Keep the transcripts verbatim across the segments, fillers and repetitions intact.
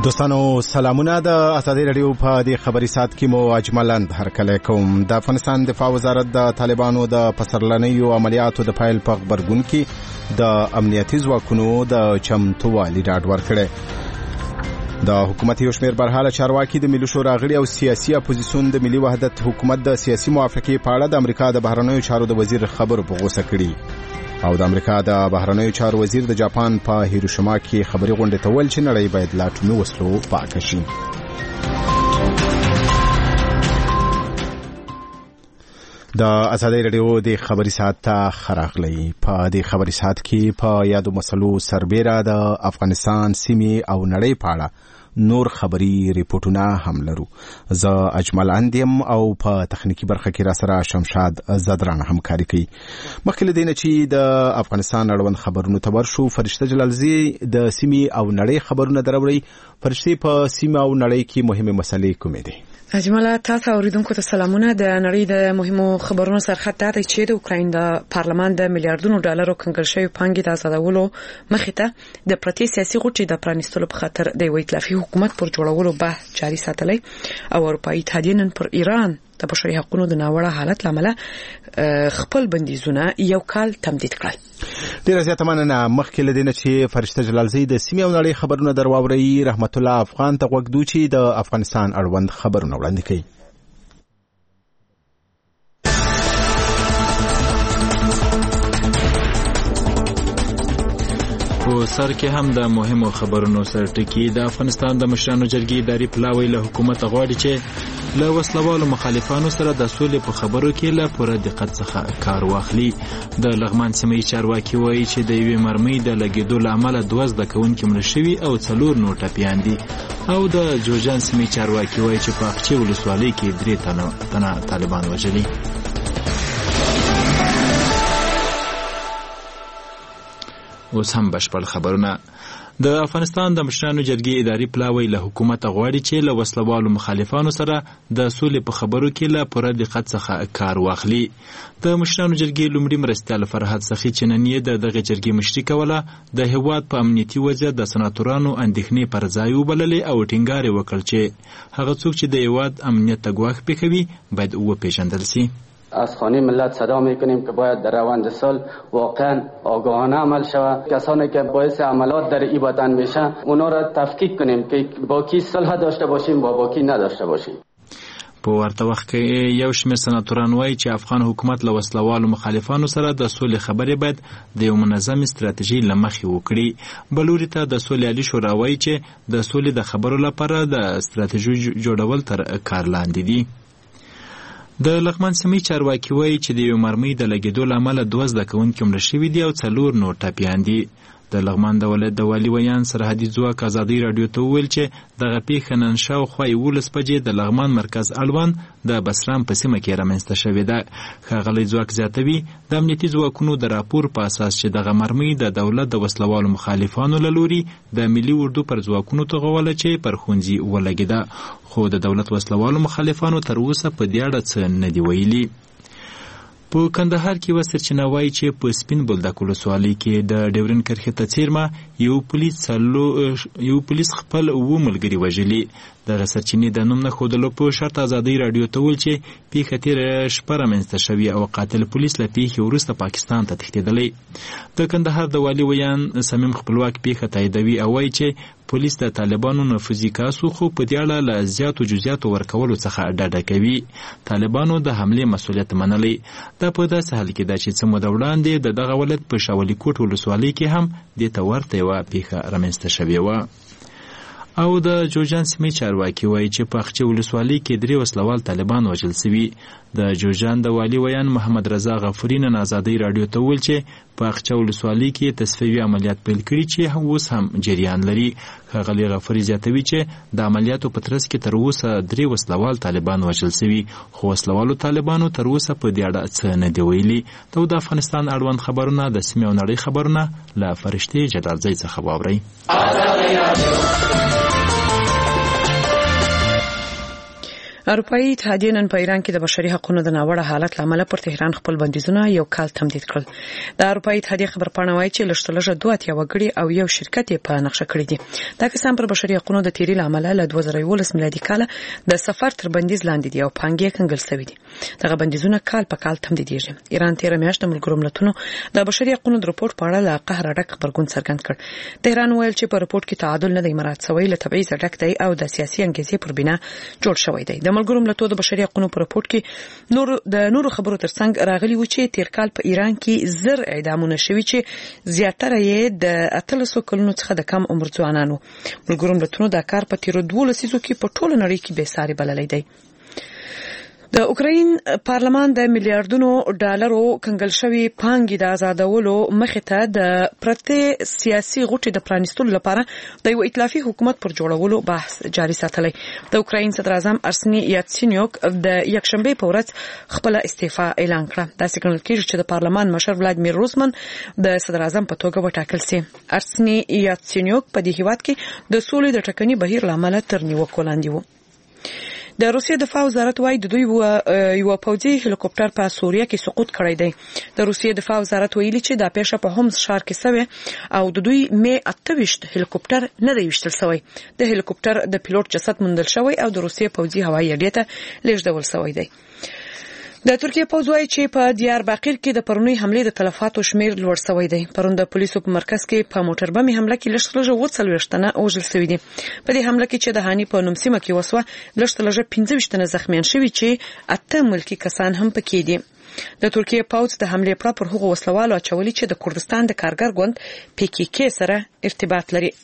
دوستانو سلامونه. د ازادي رادیو په دې خبري سات کې مو اجملند هرکلی کوم. د افغانستان دفاع وزارت د طالبانو د پسرلنیو عملیاتو د پیل په خبرګون کې د امنیتي ځواکونو د چمتووالي ډاډ ورکړی. د حکومت یو شمېر برحاله چارواکي د ملي شورا غړي او سیاسي اپوزیسیون د ملي وحدت حکومت د سیاسي موافقې په اړه د امریکا د بهرنیو چارو د وزیر خبرو په غوسه کړي او د امریکا د بهرنیو چارو وزیر د جاپان په هیروشیما کې خبري غونډه ته ویل چې نړۍ باید له اټومي وسلو پاکه شي. د ازادي رادیو د خبري ساعت ته خراغلی. په دې خبري ساعت کې په یادو مسلو سربېره د افغانستان سیمې او نړۍ په اړه نور خبري ریپورتونه هم لرو. زه اجمل اندیم او په تخنیکی برخه کې را سره شمشاد زدران همکاري کوي. مخکې له دې نه چې د افغانستان اړوند خبرونو ته ورشو، فرشته جلالزی د سیمې او نړۍ خبرونه دروړي. فرشته په سیمه او نړۍ کې مهمه مسلې کومې دي؟ اجمالا تاسو اوریدونکو ته سلامونه. د نړۍ د مهمو خبرونو سرخط دا دی چې د اوکراین د پارلمان د میلیارډونو ډالرو کنګل شوی پانګې د آزادولو مخې ته د پرتی سیاسي غوټې د پرانیستلو په خاطر د یو ائتلافي حکومت پر جوړولو بحث جاري ساتلی او اروپایي اتحادیه نن پر ایران د بشري حقوقو د ناوړه حالت لامل خپل بندیزونه یو کال تمدید کړل. ډیره زیاته مننه. مخکې له دې نه چې فرشته جلالزی د سیمې او نړۍ خبرونه درواوري، رحمت الله افغان ته غوږ دوی چې د افغانستان اړوند خبرونه وړاندې کوي. په سر کې هم د مهمو خبرونو سره ټکی. د افغانستان د مشرانو جرګې اداري پلاوی له حکومت غواړي چې له وسلوالو مخالفانو سره د سولې په خبرو کې له پوره دقت څخه کار واخلي. د لغمان سیمې چارواکي وایي چې د یوې مرمۍ د لګېدو له امله دوه زده کوونکي مړه شوي او څلور نور ټپیان دي. او د جوزجان سیمې چارواکي وایي چې په اقچې ولسوالۍ کې درې تنه طالبان وژلي. اوس هم بشپړ خبرونه. د افغانستان د مشرانو جرګې اداري پلاوی له حکومت غواړي چې له وسلوالو مخالفانو سره د سولې په خبرو کې له پوره دقت څخه کار واخلي. د مشرانو جرګې لومړي مرستیال فرحت سخي چې نن یې د دغه جرګې مشري کوله د هیواد په امنیتي وضعیت د سناتورانو اندېښنې پر ځای وبللې او ټینګار یې وکړ چې هغه څوک چې د هیواد امنیت ته ګواښ پېښوي باید وپېژندل سي. از خانه ملت صدا میکنیم که باید در روند سال واقعا آگاهانه عمل شود. کسانی که باعث عملات در این وطن میشن اونا را تفکیک کنیم که با کی صلح داشته باشیم با با کی نداشته باشیم. په ورته وخت کې یو شمېر سناتوران وایي چې افغان حکومت له وسلوالو مخالفانو سره د سولې خبرې باید د یو منظم استراتیژي له مخې وکړي. بلوري ته د سولې عالي شورا وایي چې د سولې د خبرو لپاره د استراتیژي جوړول تر کار لاندې دي. د لغمان سیمې چارواکي وایي چې د یو مرمۍ د لګېدو له امله دوه زده کوونکي مړه شوي دي او څلور نور ټپیان دي. د لغمان د ولایت د والي ویان سرحدي ځواک ازادي راډیو ته وویل چې دغه پیښه نن شاوخوا یولس بجې د لغمان مرکز اړوند د بسرام په سیمه کې رامنځته شوې ده. ښاغلی ځواک زیاتوي د امنیتي ځواکونو د راپور په اساس چې دغه مرمۍ د دولت د وسلوالو مخالفانو له لوري د ملي اردو پر ځواکونو تغوله چې پر ښوونځي ولګېده، خو د دولت وسلوالو مخالفانو تر اوسه په دې اړه څه نه دي ویلي. په کندهار کې یوه سرچینه وایي چې په سپین بولدک ولسوالۍ کې د ډیورین کرښې ته څیرمه یو پولیس یو پولیس خپل اووه ملګري وژلي. دغه سرچینې د نوم نه ښودلو په شرط ازادۍ راډیو ته وویل چې پیښه تېره شپه رامنځته شوې او قاتل پولیس له پیښې وروسته پاکستان ته تښتېدلی. د کندهار د والي ویان صمیم خپلواک پیښه تاییدوي او وایي چې پولیس د طالبانو نفوذي کاسو خو په دې اړه له زیاتو جزیاتو ورکولو څخه ډډه کوي. طالبانو د حملې مسؤلیت منلی. دا په داسې حال کې ده چې څه موده وړاندې د دغه ولایت په شاولي کوټ ولسوالۍ کې هم دې ته ورته یوه پیښه رامنځته شوې وه. او د جوزجان سیمې چارواکي وایي چې په اقچې ولسوالۍ کې درې وسلوال طالبان وژل سوي. د جوزجان د والي ویان محمد رضا غفوري نن ازادۍ راډیو ته وویل چې په اقچه ولسوالۍ کې تصفیوي عملیات پیل کړي چې اوس هم جریان لري. ښاغلي غفوري زیاتوي چې د عملیاتو په ترڅ کې تر اوسه درې وسلوال طالبان وژل سوي، خو وسلوالو طالبانو تر اوسه په دې اړه څه نه دي ویلي. ته د افغانستان اړوند خبرونه د سیمې او نړۍ خبرونه له فرشتې جلالزی څخه واورئ. اروپאי اتحادیه نن په ایران کې د بشري حقوقو د ناوړه حالت لامل پر تهران خپل بندیزونه یو کال تمدید کړل. د اروپאי اتحادیه خبرپاڼه وايي چې لږترلږه دوه اتیا وګړي او یو شرکت په نقشه کړی دي. دا کسان پر بشري حقوقو د تیری لامل له دوه زره یولس میلادي کال د سفر تر بندیز لاندې دي او پانګې کنګل شوی دي. دغه بندیزونه کال په کال تمدیدېږي. ایران تیر میاشت د ملګرو ملتونو د بشري حقوقو د رپورت په اړه له قهر ډک خبرګون څرګند کړ. تهران ویل چې په رپورت کې تعادل نه دی مراعات شوی، له تبعیض ډک دی او د سیاسي انګیزې پر بنا جوړ شوی دی. د ملګرو ملتونو د بشري حقوقو په رپورت کې نور د نورو خبرو ترڅنګ راغلي و چې تیر کال په ایران کې زر اعدامونه شوي چې زیاتره یې د اتلسو کلونو څخه د کم عمر ځوانانو. ملګرو ملتونو دا کار په تیر دوه لسیزو کې په ټوله نړۍ کې بې ساري بللی دی. د اوکراین پارلمان د میلیارډونو ډالرو کنګل شوی پانګې د آزادولو مخې ته د پرته سیاسي غوټې د پرانیستلو لپاره د یو ائتلافي حکومت پر جوړولو بحث جاري ساتلی. د اوکراین صدر اعظم ارسني یاتسینیوک د یکشنبه په ورځ خپل استعفا اعلان کړه. دا څرګندول کېږي چې د پارلمان مشر ولادیمیر روزمن د صدر اعظم په توګه وټاکل شي. ارسني یاتسینیوک په دې هیواد کې د سولې د ټکنۍ بهیر لامل تر نیوکو لاندې و. د روسیې دفاع وزارت وايي د دوی یو پوځي هلیکوپټر په سوریه کې سقوط کړی دی. د روسیې دفاع وزارت ویلي چې دا پیښه په هومس ښار کې شوې او د دوی می اته ویشت هلیکوپټر نه دی وشتل شوی. د هلیکوپټر د پیلوټ جسد موندل شوی او د روسیې پوځي هوایي اډې ته لیږدول شوی دی. د ترکیه پوځ وايي چې په دیار باقر کې د پرونی حمله د تلفاتو شمیر لوړ شوی دی. پرون د پولیسو په مرکز کې په موټر بمې حمله کې لږترلږه اووه څلوېښت تنه وژل شوي دي. په دې حمله کې چې د هاني په نوم سیمه کې وسوه لږترلږه پنځه ویشت تنه زخمیان شوي چې اته ملکي کسان هم پکې دي. د ترکیه پوځ د حمله پر پر هغو وسلوالو اچولي چې د کردستان د کارګر ګوند پی کی کی سره ارتباط لري.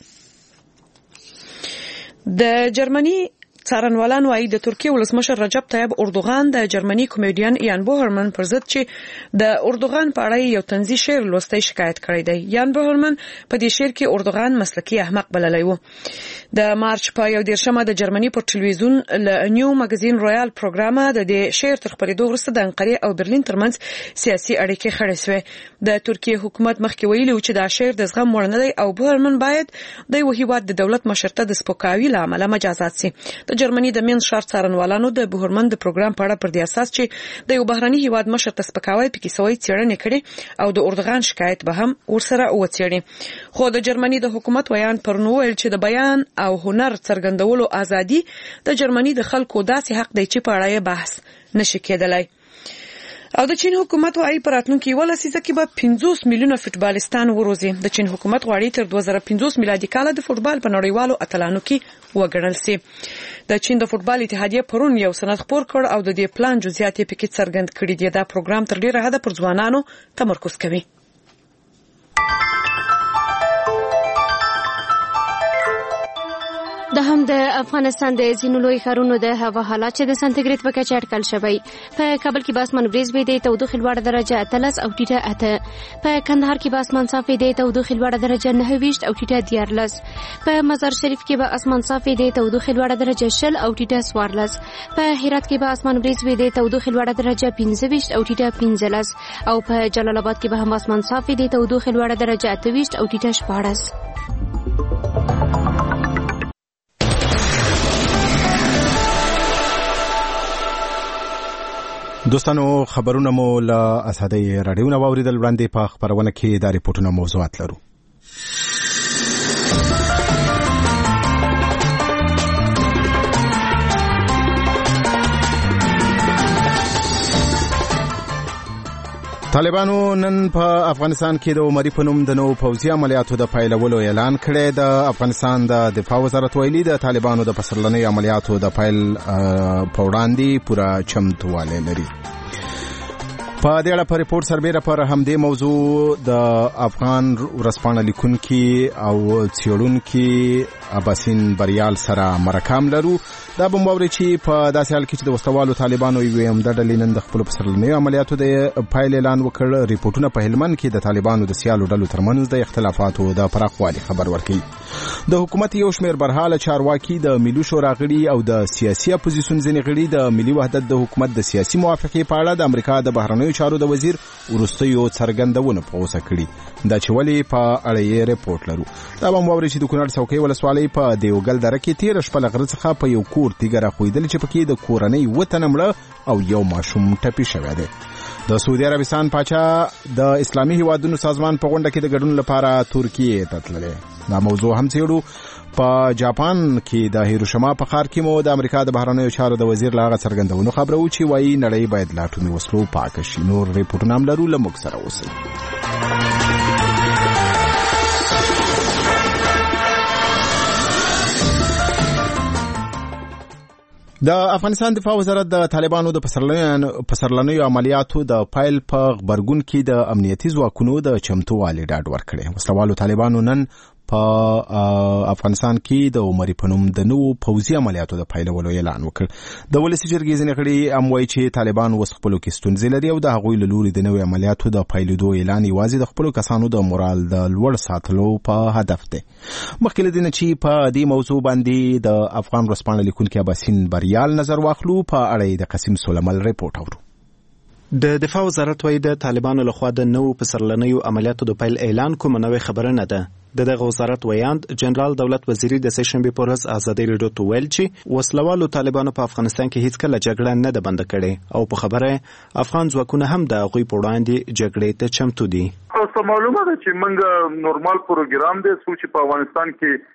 د جرمني څارنوالان وايي د ترکیه ولسمشر رجب طیب اردوغان د جرمني کمیډین یان بوهرمن پر ضد چې د اردوغان په اړه یو طنزي شعر لوستي شکایت کړی دی. یان بوهرمن په دې شعر کې اردوغان مسلکي احمق بللی و. د مارچ په یو دیرشمه د جرمني پر ټلویزیون له نیو مګزین رویال پروګرامه د دې شعر تر خپرېدو وروسته د انقرې او برلین ترمنځ سیاسي اړیکې خړې شوې. د ترکیه حکومت مخکې ویلي و چې دا شعر د زغم وړ نه دی او بوهرمن باید د یو هیواد د دولت مشر ته د سپکاوي له امله مجازات شي. د جرمني د مین شهر څارنوالانو د بوهرمن د پروګرام په اړه پر دې اساس چې د یو بهرني هیواد مشر ته سپکاوی پکې سوی څېړنې کړې او د اردوغان شکایت به هم ورسره وڅېړي. خو د جرمني د حکومت ویان پر نو ویل چې د بیان او هنر څرګندولو ازادي د جرمني د خلکو داسې حق دی چې په اړه یې بحث نشي کېدلی. او د چین حکومت وايي په راتلونکي یوه لسیزه کې به پنځوس میلیونه فوټبالستان وروزي. د چین حکومت غواړي تر دوه زره پنځوس میلادي کال د فوټبال په نړیوالو اتلانو کې وګڼل شي. د چین د فوټبال اتحادیه پرون یو سند خپور کړ او د دې پلان جزئیات یې پکې څرګند کړي دي. دا پروګرام تر ډیره حده پر ځوانانو تمرکز کوي. د هم د افغانستان د ځینو لوی ښارونو د هوا حالات چې د سانتیګریډ په کچه اټکل شوی. په کابل کې به اسمان وریځ وي، د تودوخې لوړه درجه اتلس او ټیټه اته. په کندهار کې به اسمان صاف وي، د تودوخې لوړه درجه نهه ویشت او ټیټه دیارلس. په مزار شریف کې به اسمان صاف وي، د تودوخې لوړه درجه شل او ټیټه څوارلس. په هرات کې به اسمان وریځ وي، د تودوخې لوړه درجه پنځه ویشت او ټیټه پنځلس. او په جلال آباد کې به هم اسمان صاف وي، د تودوخې لوړه درجه اته ویشت او ټیټه شپاړس. دوستانو خبرونه مو له اسادی رادیو نو اوریدل وړاندې په خبرونه کې د ریپورتونو موضوعات لرو. طالبانو نن په افغانستان کې د عمري په نوم د نو پوځي عملیاتو د پیلولو اعلان کړی. د افغانستان د دفاع وزارت ویلي د طالبانو د پسرلنۍ عملیاتو د پیل په وړاندې پوره چمتووالی لري. په دې اړه په ریپورت سربېره پر همدې موضوع د افغان ورځپاڼه لیکونکي او څېړونکي اباسین بریال سره مرکه لرو. دا به مو اورئ چې په داسې حال کې چې د وسلوالو طالبانو یوې عمده ډلې نن د خپلو پسرلنیو عملیاتو د پیل اعلان وکړ. ریپورټونه په هلمند کې د طالبانو د سیالو ډلو ترمنځ د اختلافاتو د پراخوالي خبر ورکوي. د حکومت یو شمېر برحاله چارواکي د ملي شورا غړي او د سیاسي اپوزیسیون ځینې غړي د ملي وحدت د حکومت د سیاسي موافقې په اړه د امریکا د بهرنیو بهرنیو چارو د وزیر وروستیو څرګندونه په اوسه کړي دا چې ولې په اړه یې ریپورت لرو. دا به مو چې د کونړ څوکۍ ولسوالۍ په دیوګل دره کې تیر شپه لغره څخه په یو کور تیګه راخویدل چې پکې د کورنۍ وطن مړه او یو ماشوم ټپي شوی دی. د سعودي عربستان پاچا د اسلامي هیوادونو سازمان په غونډه کې د ګډون لپاره ترکیه ته تللی. دا موضوع هم څېړو. په جاپان کې د هیروشیما په ښار کې مو د امریکا د بهرنیو چارو د وزیر له هغه څرګندونو خبره و چې وایي نړۍ باید له اټومي وسلو پاکه شي. نور ریپورټونه هم لرو، له موږ سره اوسئ. د افغانستان دفاع وزارت د طالبانو د پسرلنیو عملیاتو د پایل په غبرګون کې د امنیتي ځواکونو د چمتووالي ډاډ ورکړی. وسلوالو طالبانو نن په افغانستان کې د عمري په نوم د نوو پوځي عملیاتو د پیلولو اعلان وکړ. د ولسي جرګې ځینې غړي هم وایي چې طالبان اوس خپلو کې ستونزې لري او د هغوی له لوري د نوي عملیاتو د پیلېدو اعلان یوازې د خپلو کسانو د مورال د لوړ ساتلو په هدف دی. مخکې له دې نه چې په دې موضوع باندې د افغان ورځپاڼې لیکونکي اباسین بریال نظر واخلو، په اړه د قاسم سلیمل ریپورت اورو. د دفاع وزارت وايي د طالبانو لخوا د نوو پسرلنیو عملیاتو د پیل اعلان کومه نوې خبره نه ده. د دغه وزارت ویاند جنرال دولت وزیری د سه شنبه په ورځ ازادي راډیو ته ویل چې وسلوالو طالبانو په افغانستان کې هیڅ کله جګړه نه ده بند کړې او په خبره افغان ځواکونه هم د هغوی په وړاندې جګړې ته چمتو دي. اوس معلومه ده چې موږ نورمال پروګرام دی چې په افغانستان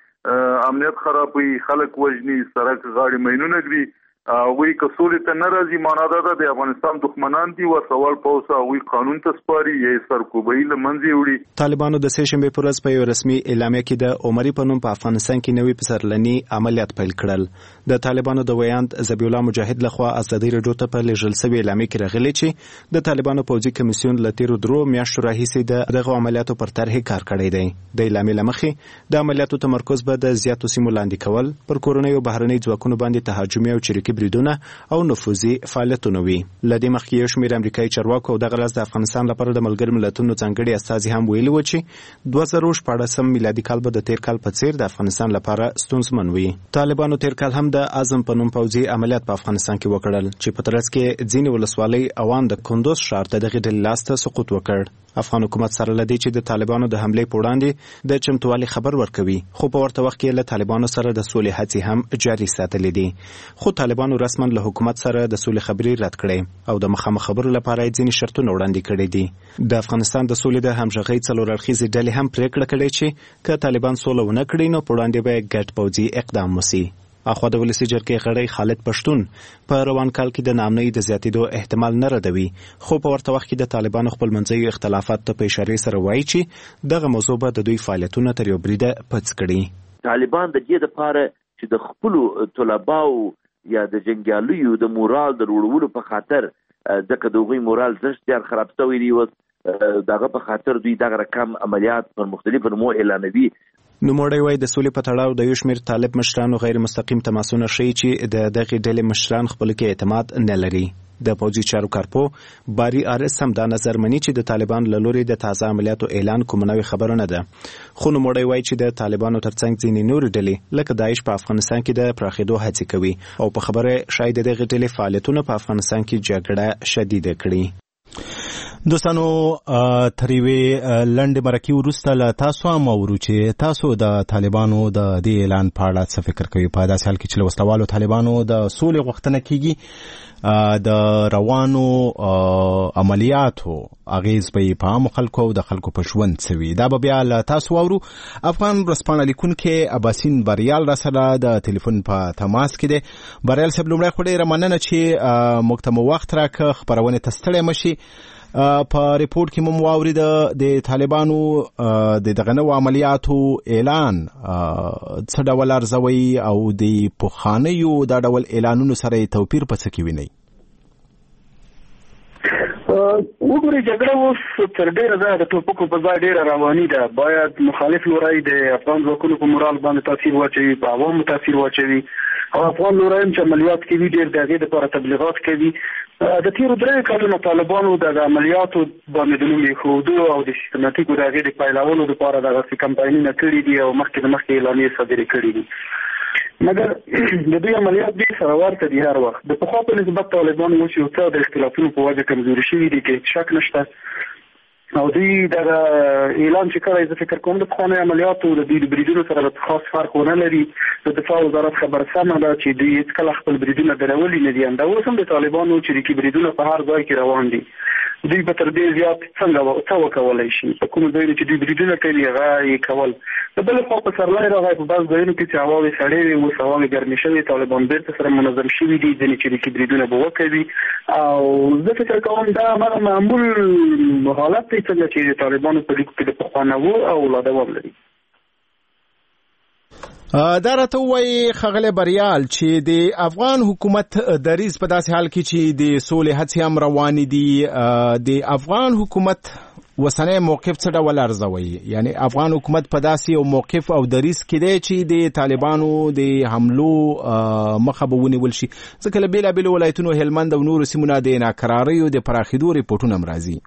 کې امنیت خرابوي، خلک وژني، سړک غاړي مینونه کوي. وی کسولې ته ناراضي معنا ده د افغانستان دښمنان دي او سوال پوسه وی قانون ته سپاري یې سرکوبۍ لمنځي وړي. طالبانو د سه شنبه په ورځ په یو رسمي اعلامیه کې د عمري په نوم په افغانستان کې نوې پسرلني عملیات پیل کړل. د طالبانو د ویاند ذبیح الله مجاهد لخوا ازادي راډیو ته په لېږل شوې اعلامیه کې راغلي چې د طالبانو پوځي کمیسیون له تیرو درو میاشتو راهیسې د دغه عملیاتو پر طرحې کار کړی دی. د اعلامیې له مخې د عملیاتو تمرکز به د زیاتو سیمو لاندې کول، پر کورنیو بهرنۍ ځواکونو باندې تهاجمي او چریکي بریدونه او نفوذي فعالیتونه وي. لدې مخکې یو شمېر امریکایي چارواکو او دغه لاس د افغانستان لپاره د ملګرو ملتونو ځانګړي استازي هم ویلي و چې دوه زره شپاړسم میلادي کال به د تیر کال په څیر د افغانستان لپاره ستونزمن وي. طالبانو تیر کال هم د اعظم په نوم پوځي عملیات په افغانستان کې وکړل چې په ترڅ کې ځینې ولسوالۍ اوان د کندوز ښار ته دغه ډلې لاس ته سقوط وکړ. افغان حکومت سره لدی چې د طالبانو د حمله په وړاندې د چمتووالي خبر ورکوي، خو په ورته وخت کې له طالبانو سره د سولې هڅې هم جاري ساتلې دي. خو طالبانو رسما له حکومت سره د سولې خبرې رد کړې او د مخامخ خبرو لپاره ځینې شرطونه وړاندې کړي دي. د افغانستان د سولې د همغږۍ څلور اړخیزې ډلې هم پریکړه کړې چې که طالبان سوله ونه کړي نو په وړاندې به ګډ پوځي اقدام وشي. اخوا د ولسي جرګې غړی خالد پښتون په روان کال کې د ناامنۍ د زیاتېدو احتمال نه ردوي، خو په ورته وخت کې د طالبانو خپلمنځي اختلافات ته په اشارې سره وایي چې دغه موضوع به د دوی فعالیتونه تر یو بریده پڅ کړي. طالبان د دې لپاره چې د خپلو طلباو یا د جنګیالیو د مورال د وړولو په خاطر ځکه د هغوی مورال زښت ډېر خراب شوی دی، دغه په خاطر دوی دغه رقم عملیات پر مختلفو نومو اعلانوي. نوموړی وایي د سولې په تړاو د یو شمېر طالب مشرانو غیر مستقیم تماسونه ښیي چې د دغې ډلې مشران خپلو کې اعتماد نه لري. د پوځي چارو کارپو باري آرس هم دا نظر مني چې د طالبانو له لوري د تازه عملیاتو اعلان کومه نوې خبره نه ده. خو نوموړی وایي چې د طالبانو ترڅنګ ځینې نورې ډلې لکه داعش په افغانستان کې د پراخېدو هڅې کوي او په خبره شاید دغې ډلې فعالیتونه په افغانستان کې جګړه شدیده کړي. دوستانو تر یوې لنډې مرکې وروسته له تاسو هم اورو چې تاسو د طالبانو د دې اعلان په اړه څه فکر کوئ. په داسې حال کې چې له وسلوالو طالبانو د سولې غوښتنه کیږي، د روانو عملیاتو اغیز به په عامو خلکو او د خلکو په ژوند څه وي، دا به بیا له تاسو اورو. افغان ورځپاڼه لیکونکی اباسین بریال را سره د ټلیفون په تماس کې دی. بریال صاحب لومړی خو ډېره مننه چې موږ ته مو وخت راکړه، خپرونې ته ستړی مشي. په ریپورت کې مو واورید د طالبانو د دغه نوو عملیاتو اعلان څه ډول ارزوي او د پخوانیو دا ډول اعلانونو سره توپیر په څه کې وینئ؟ وګورئ جګړه اوس تر ډېره ځایه د ټوپکو په ځای ډېره رواني ده. باید مخالف لوری د افغان ځواکونو په مورال باندې تاثیر واچوي، په عوامو تاثیر واچوي او افغان لوری هم چې عملیات کوي ډېر د هغې دپاره تبلیغات کوي. د تېرو درېیو کلونو طالبانو د عملیاتو باندې د نوم ایښودو او د سیستماتیکو د هغې د پیلولو دپاره دغسې کمپاینونه کړي دي او مخکې د مخکې اعلانیې صادرې کړي دي. مګر د دوی عملیات ډېر سره ورته دي هر وخت. د پخوا په نسبت طالبان اوس یو څه د اختلافونو په وجه کمزوري شوي دي، کې شک نشته، او دوی دغه اعلان چې کړی زه فکر کوم د پخوانیو عملیاتو د دوی د بریدونو سره خاص فرق ونه لري. د دفاع وزارت خبره سمه ده چې دوی هېڅکله خپل بریدونه درولي نه دي. همدا اوس هم د طالبانو چریکي بریدونه په هر ځای کې روان دي. دوی به تر دې زیات څنګه څه وکولی شي؟ په کومو ځایونو چې دوی بریدونه کوي هغه یې کول. د بلې خوا پسرلی راغی په بعض ځایونو کې چې هواوې سړې وې، اوس هواوې ګرمې شوې، طالبان بیرته سره منظم شوي دي، ځینې چریکي بریدونه به وکوي. او زه فکر کوم دا هغه معمول حالت دی څنګه چې د طالبانو په لیکو کې د پخوا نه وو او لا دوام لري. دا راته وایي ښاغلی بریال چې د افغان حکومت دریځ په داسې حال کې چې د سولې هڅې هم روانې دي، د افغان حکومت وسنی موقف څه ډول ارزوي؟ یعنی افغان حکومت په داسې یو موقف او دریځ کې دی چې د طالبانو د حملو مخه به ونیول شي، ځکه له بېلابېلو ولایتونو هلمند او نورو سیمو نه د ناکراریو د پراخېدو ریپورټونه هم راځي.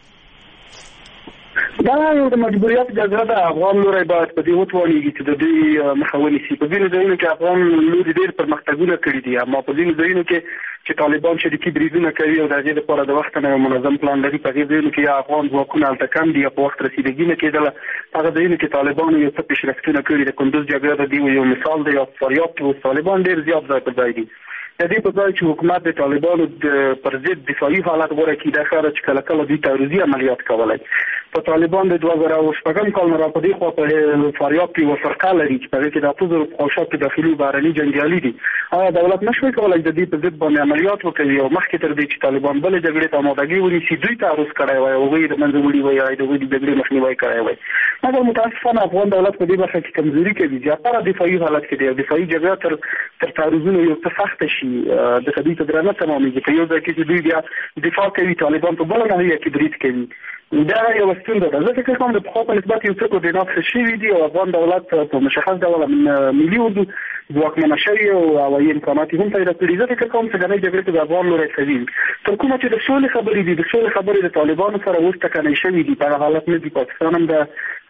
دا یو د مجبوریت جګړه ده. افغان لوری باید په دې وتوانېږي چې د دوی مخه ونیسي. په ځینو ځایونو کې افغان لوري ډېر پرمختګونه کړي دي، اما په ځینو ځایونو کې چې طالبان شریکي بریدونه کوي او د هغې لپاره د وخت نه یو منظم پلان لري، په هغې ځایونو کې یا افغان ځواکونه هلته کم دي یا په وخت رسیدګي نه کېدله. په هغه ځایونو کې طالبانو یو څه پیشرفتونه کړي. د کندوز جګړه د دې یو مثال دی. یا په فاریاب کې اوس طالبان ډېر زیات ځای پر ځای دي. د دې په ځای چې حکومت د طالبانو پر ضد دفاعي حالت غوره کړي، دا ښکاره چې کله کله دوی تعرضي عملیات کولی. په طالبان د دوه زره او شپږم کال نه را په دې خوا په فاریاب کې یوه فرقه لري چې په هغې کې د اته زرو په خواوشا کې داخلي بهرني جنګیالي دي. آیا دولت نه شوی کولی د دې په ضد باندې عملیات وکوي او مخکې تر دې چې طالبان بلې جګړې ته آمادګي ونیسي دوی تعرض کړی وای او هغوی یې د منځه وړي وای یا د هغوی د جګړې مخنیوی کړی وای؟ مګر متاسفانه افغان دولت په دې برخه کې کمزوري کوي. زیاتره دفاعي حالت کې دی او دفاعي جګړه تر تر تعرضونو یو څه سخته شي د دوی ته درنه تمامېږي. په یو ځای کې چې دوی بیا دفاع کوي، طالبان په بله ناحیه کې برید کوي. دا یوه ستونزه ده. زه فکر کوم د پخوا په نسبت یو څه کوردینات ښه شوي دي او افغان دولت په مشخص ډول ملي اردو ځواکمنه شوي او هوایي امکانات یې هم پیدا کړي. زه فکر کوم چې ډنۍ جګړې ته د افغان لوری کوي. تر کومه چې د سولې خبرې دي، د سولې خبرې د طالبانو سره اوس ټکنۍ شوي دي. په هغه حالت نه دي. پاکستان هم د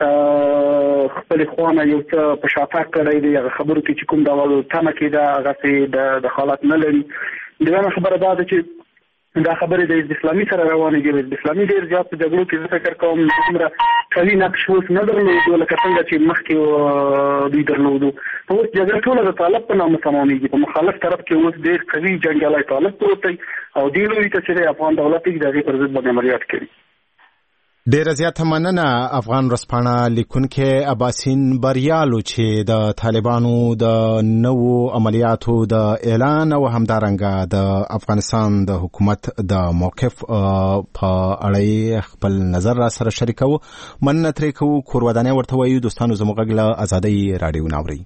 خپلې خوا نه یو څه په شاتګ کړی دی. هغه خبرو کې چې کوم ډول تمه کېده هغسې د دخالت نه لري. دویمه خبره دا ده چې دا خبرې د حزب اسلامي سره روانې دي. حزب اسلامي ډېر زیات په جګړو کې زه فکر کوم دومره قوي نقش اوس نه درلودو لکه څنګه چې مخکې دوی درلودو. اوس جګړه ټوله د طالب په نامه تمامېږي. په مخالف طرف کې اوس ډېر قوي جنګیالی طالب پروت دی او دې لوري ته چې افغان دولت یې د هغې پر ضد باندې عملیات کوي. ډیره زیاته مننه افغان ورځپاڼه لیکونکی اباسین بریالو چې د طالبانو د نوو عملیاتو د اعلان او همدارنګه د افغانستان د حکومت د موقف په اړه خپل نظر را سره شریکو. مننه ترې کوو. کور ودانۍ ورته وایو. دوستانو زموږ غږ له ازادۍ راډیو ناوري.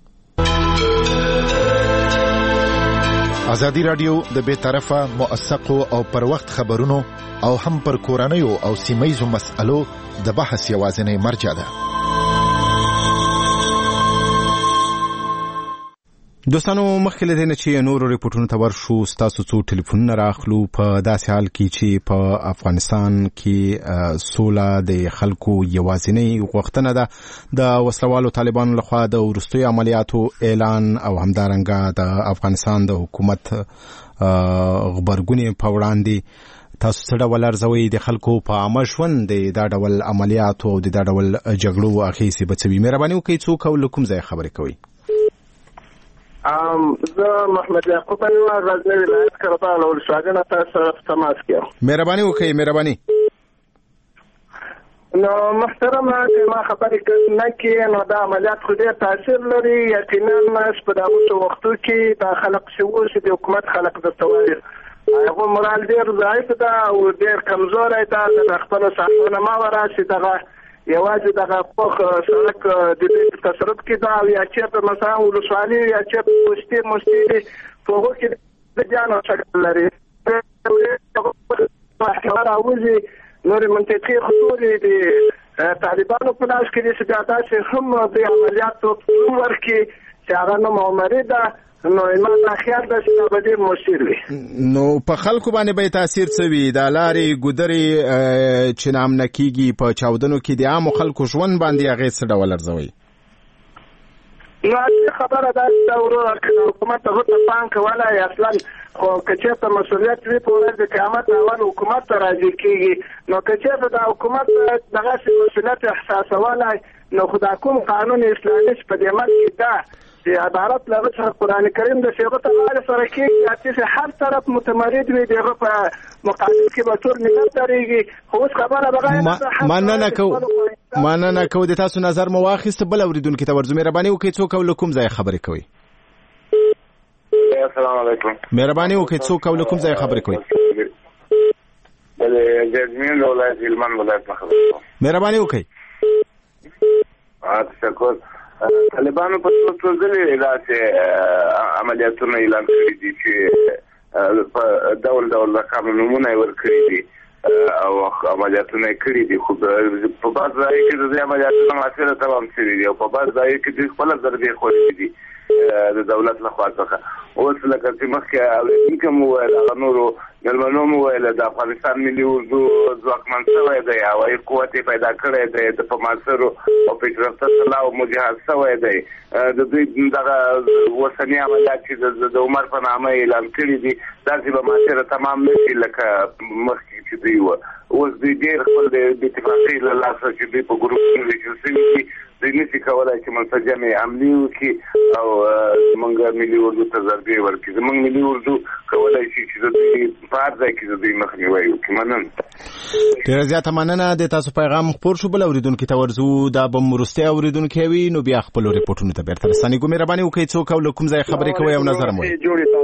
ازادي راډیو د بې طرفه موثقو او پر وخت خبرونو او هم پر کورنیو او سیمه‌یزو مسألو د بحث یوازینی مرجع ده. دوستانو مخکې له دې نه چې نورو ریپورټونو ته ورشو، ستاسو څو ټلیفونونه راخلو. په داسې حال کې چې په افغانستان کې سوله د خلکو یوازینی غوښتنه ده، د وسلوالو طالبانو لخوا د وروستیو عملیاتو اعلان او همدارنګه د افغانستان د حکومت غبرګونې په وړاندې تاسو څه ډول ارزوئ؟ د خلکو په عامه ژوند دا ډول عملیاتو او دا ډول جګړو اغېزې به څه وي؟ مهرباني وکړئ څوک او له کوم ځایه خبرې کوئ؟ ام زه محمد یعقوب یم، غزنی ولایت کربال ولسواګنه تاسو سره تماس کوم. مهرباني وکړئ. مهرباني. نو محترمه ما خبرې نه کې نو دا عملیات خو ډېر تاثیر لري. یقینا په دغه وختو کې دا خلق شوو چې د حکومت خلق درته وایي هغه مورال ډېر ضعیف ده او ډېر کمزوری ده. د خپلو ساحتونه ما وراسي دغه یوازې دغه پوخ سړک د دې تصرف کې دا او یا چېرته مثلا ولسوالي یا چېرته پوستې مستې په هغو کې د جانو شکل لري. راوځي نورې منطقې خطورې د طالبانو په لاس کې دي چې بیا داسې هم د عملیاتو ورکړي چې هغه نوم عمري ده. نو ایمان دا خیال ده چې دا به ډېر مؤثر وي. نو په خلکو باندې به تاثیر څه وي؟ دا لارې ګودرې چې نامنه کېږي په چاودنو کې د عامو خلکو ژوند باندې اغېز څه ډول ارزوئ؟ نو خبره ده چې ورو حکومت ته پام کولای اصلا خو کچې ته مسؤلیت وي په ورځ د قیامت اول حکومت ته راځي کېږي نو کچې ته د حکومت دغه مسؤلیت احساسولای نو خدا کوم قانون اسلامي په دې مل کې ده چې عبارت لغه څخه قران کریم د شیخ تعالی سره کې چې هر طرف متمرد وي دغه په مقابل کې به تور ملت درېږي خو اوس خبره بغیر مننه کو مننه کو د تاسو نظر مو واخیست بل اوریدونکو ته ورځو مهرباني وکړئ څوک ول کوم ځای خبرې کوي السلام علیکم مهرباني وکړئ څوک ول کوم ځای خبرې کوي بله جزمین ولایت هلمند ولایت خبرې مهرباني وکړئ تشکر طالبانو په ټول ځلې داسې عملیاتونه اعلان کړي دي چې په ډول ډول قانونونه یې ورکړي دي او عملیاتونه یې کړي دي خو په بعض ځای کې د دې عملیاتونو ماسره تمام شوي دي او په بعض ځای کې د خپل ضربې خوري دي د دولت لخوا څخه اوس لکه چې مخکې اورېدونکي مو وویل هغه نورو مېلمنو مو وویل د افغانستان ملي اردو ځواکمن شوی دی هوایي قوت یې پیدا کړی دی د په معاصرو او پیشرفته سلاح مجهز شوی دی د دوی دغه اوسني عملیات چې د عمر په نامه اعلان کړي دي داسې به ماسره تمام نه شي لکه مخکې چې دوی وه اوس دوی ډېر خپل د اتفاقۍ له لاسه چې دوی په ګروپونو ویشل شوي دي دوی نشي کولی چې منسجم عملي وکړي او زموږ ملي اردو ته ضربې ورکړي زموږ ملي اردو کولی شي چې د دوی په هر ځای کې د دوی مخنیوی وکړي مننه ډېره زیاته مننه د تاسو پیغام خپور شو بل اورېدونکي ته ورځو دا به مو وروستی اورېدونکی وي نو بیا خپلو ریپورټونو ته بېرته رسانېږو مهرباني وکړئ څوک او له کوم ځای خبرې کوئ او نظر مو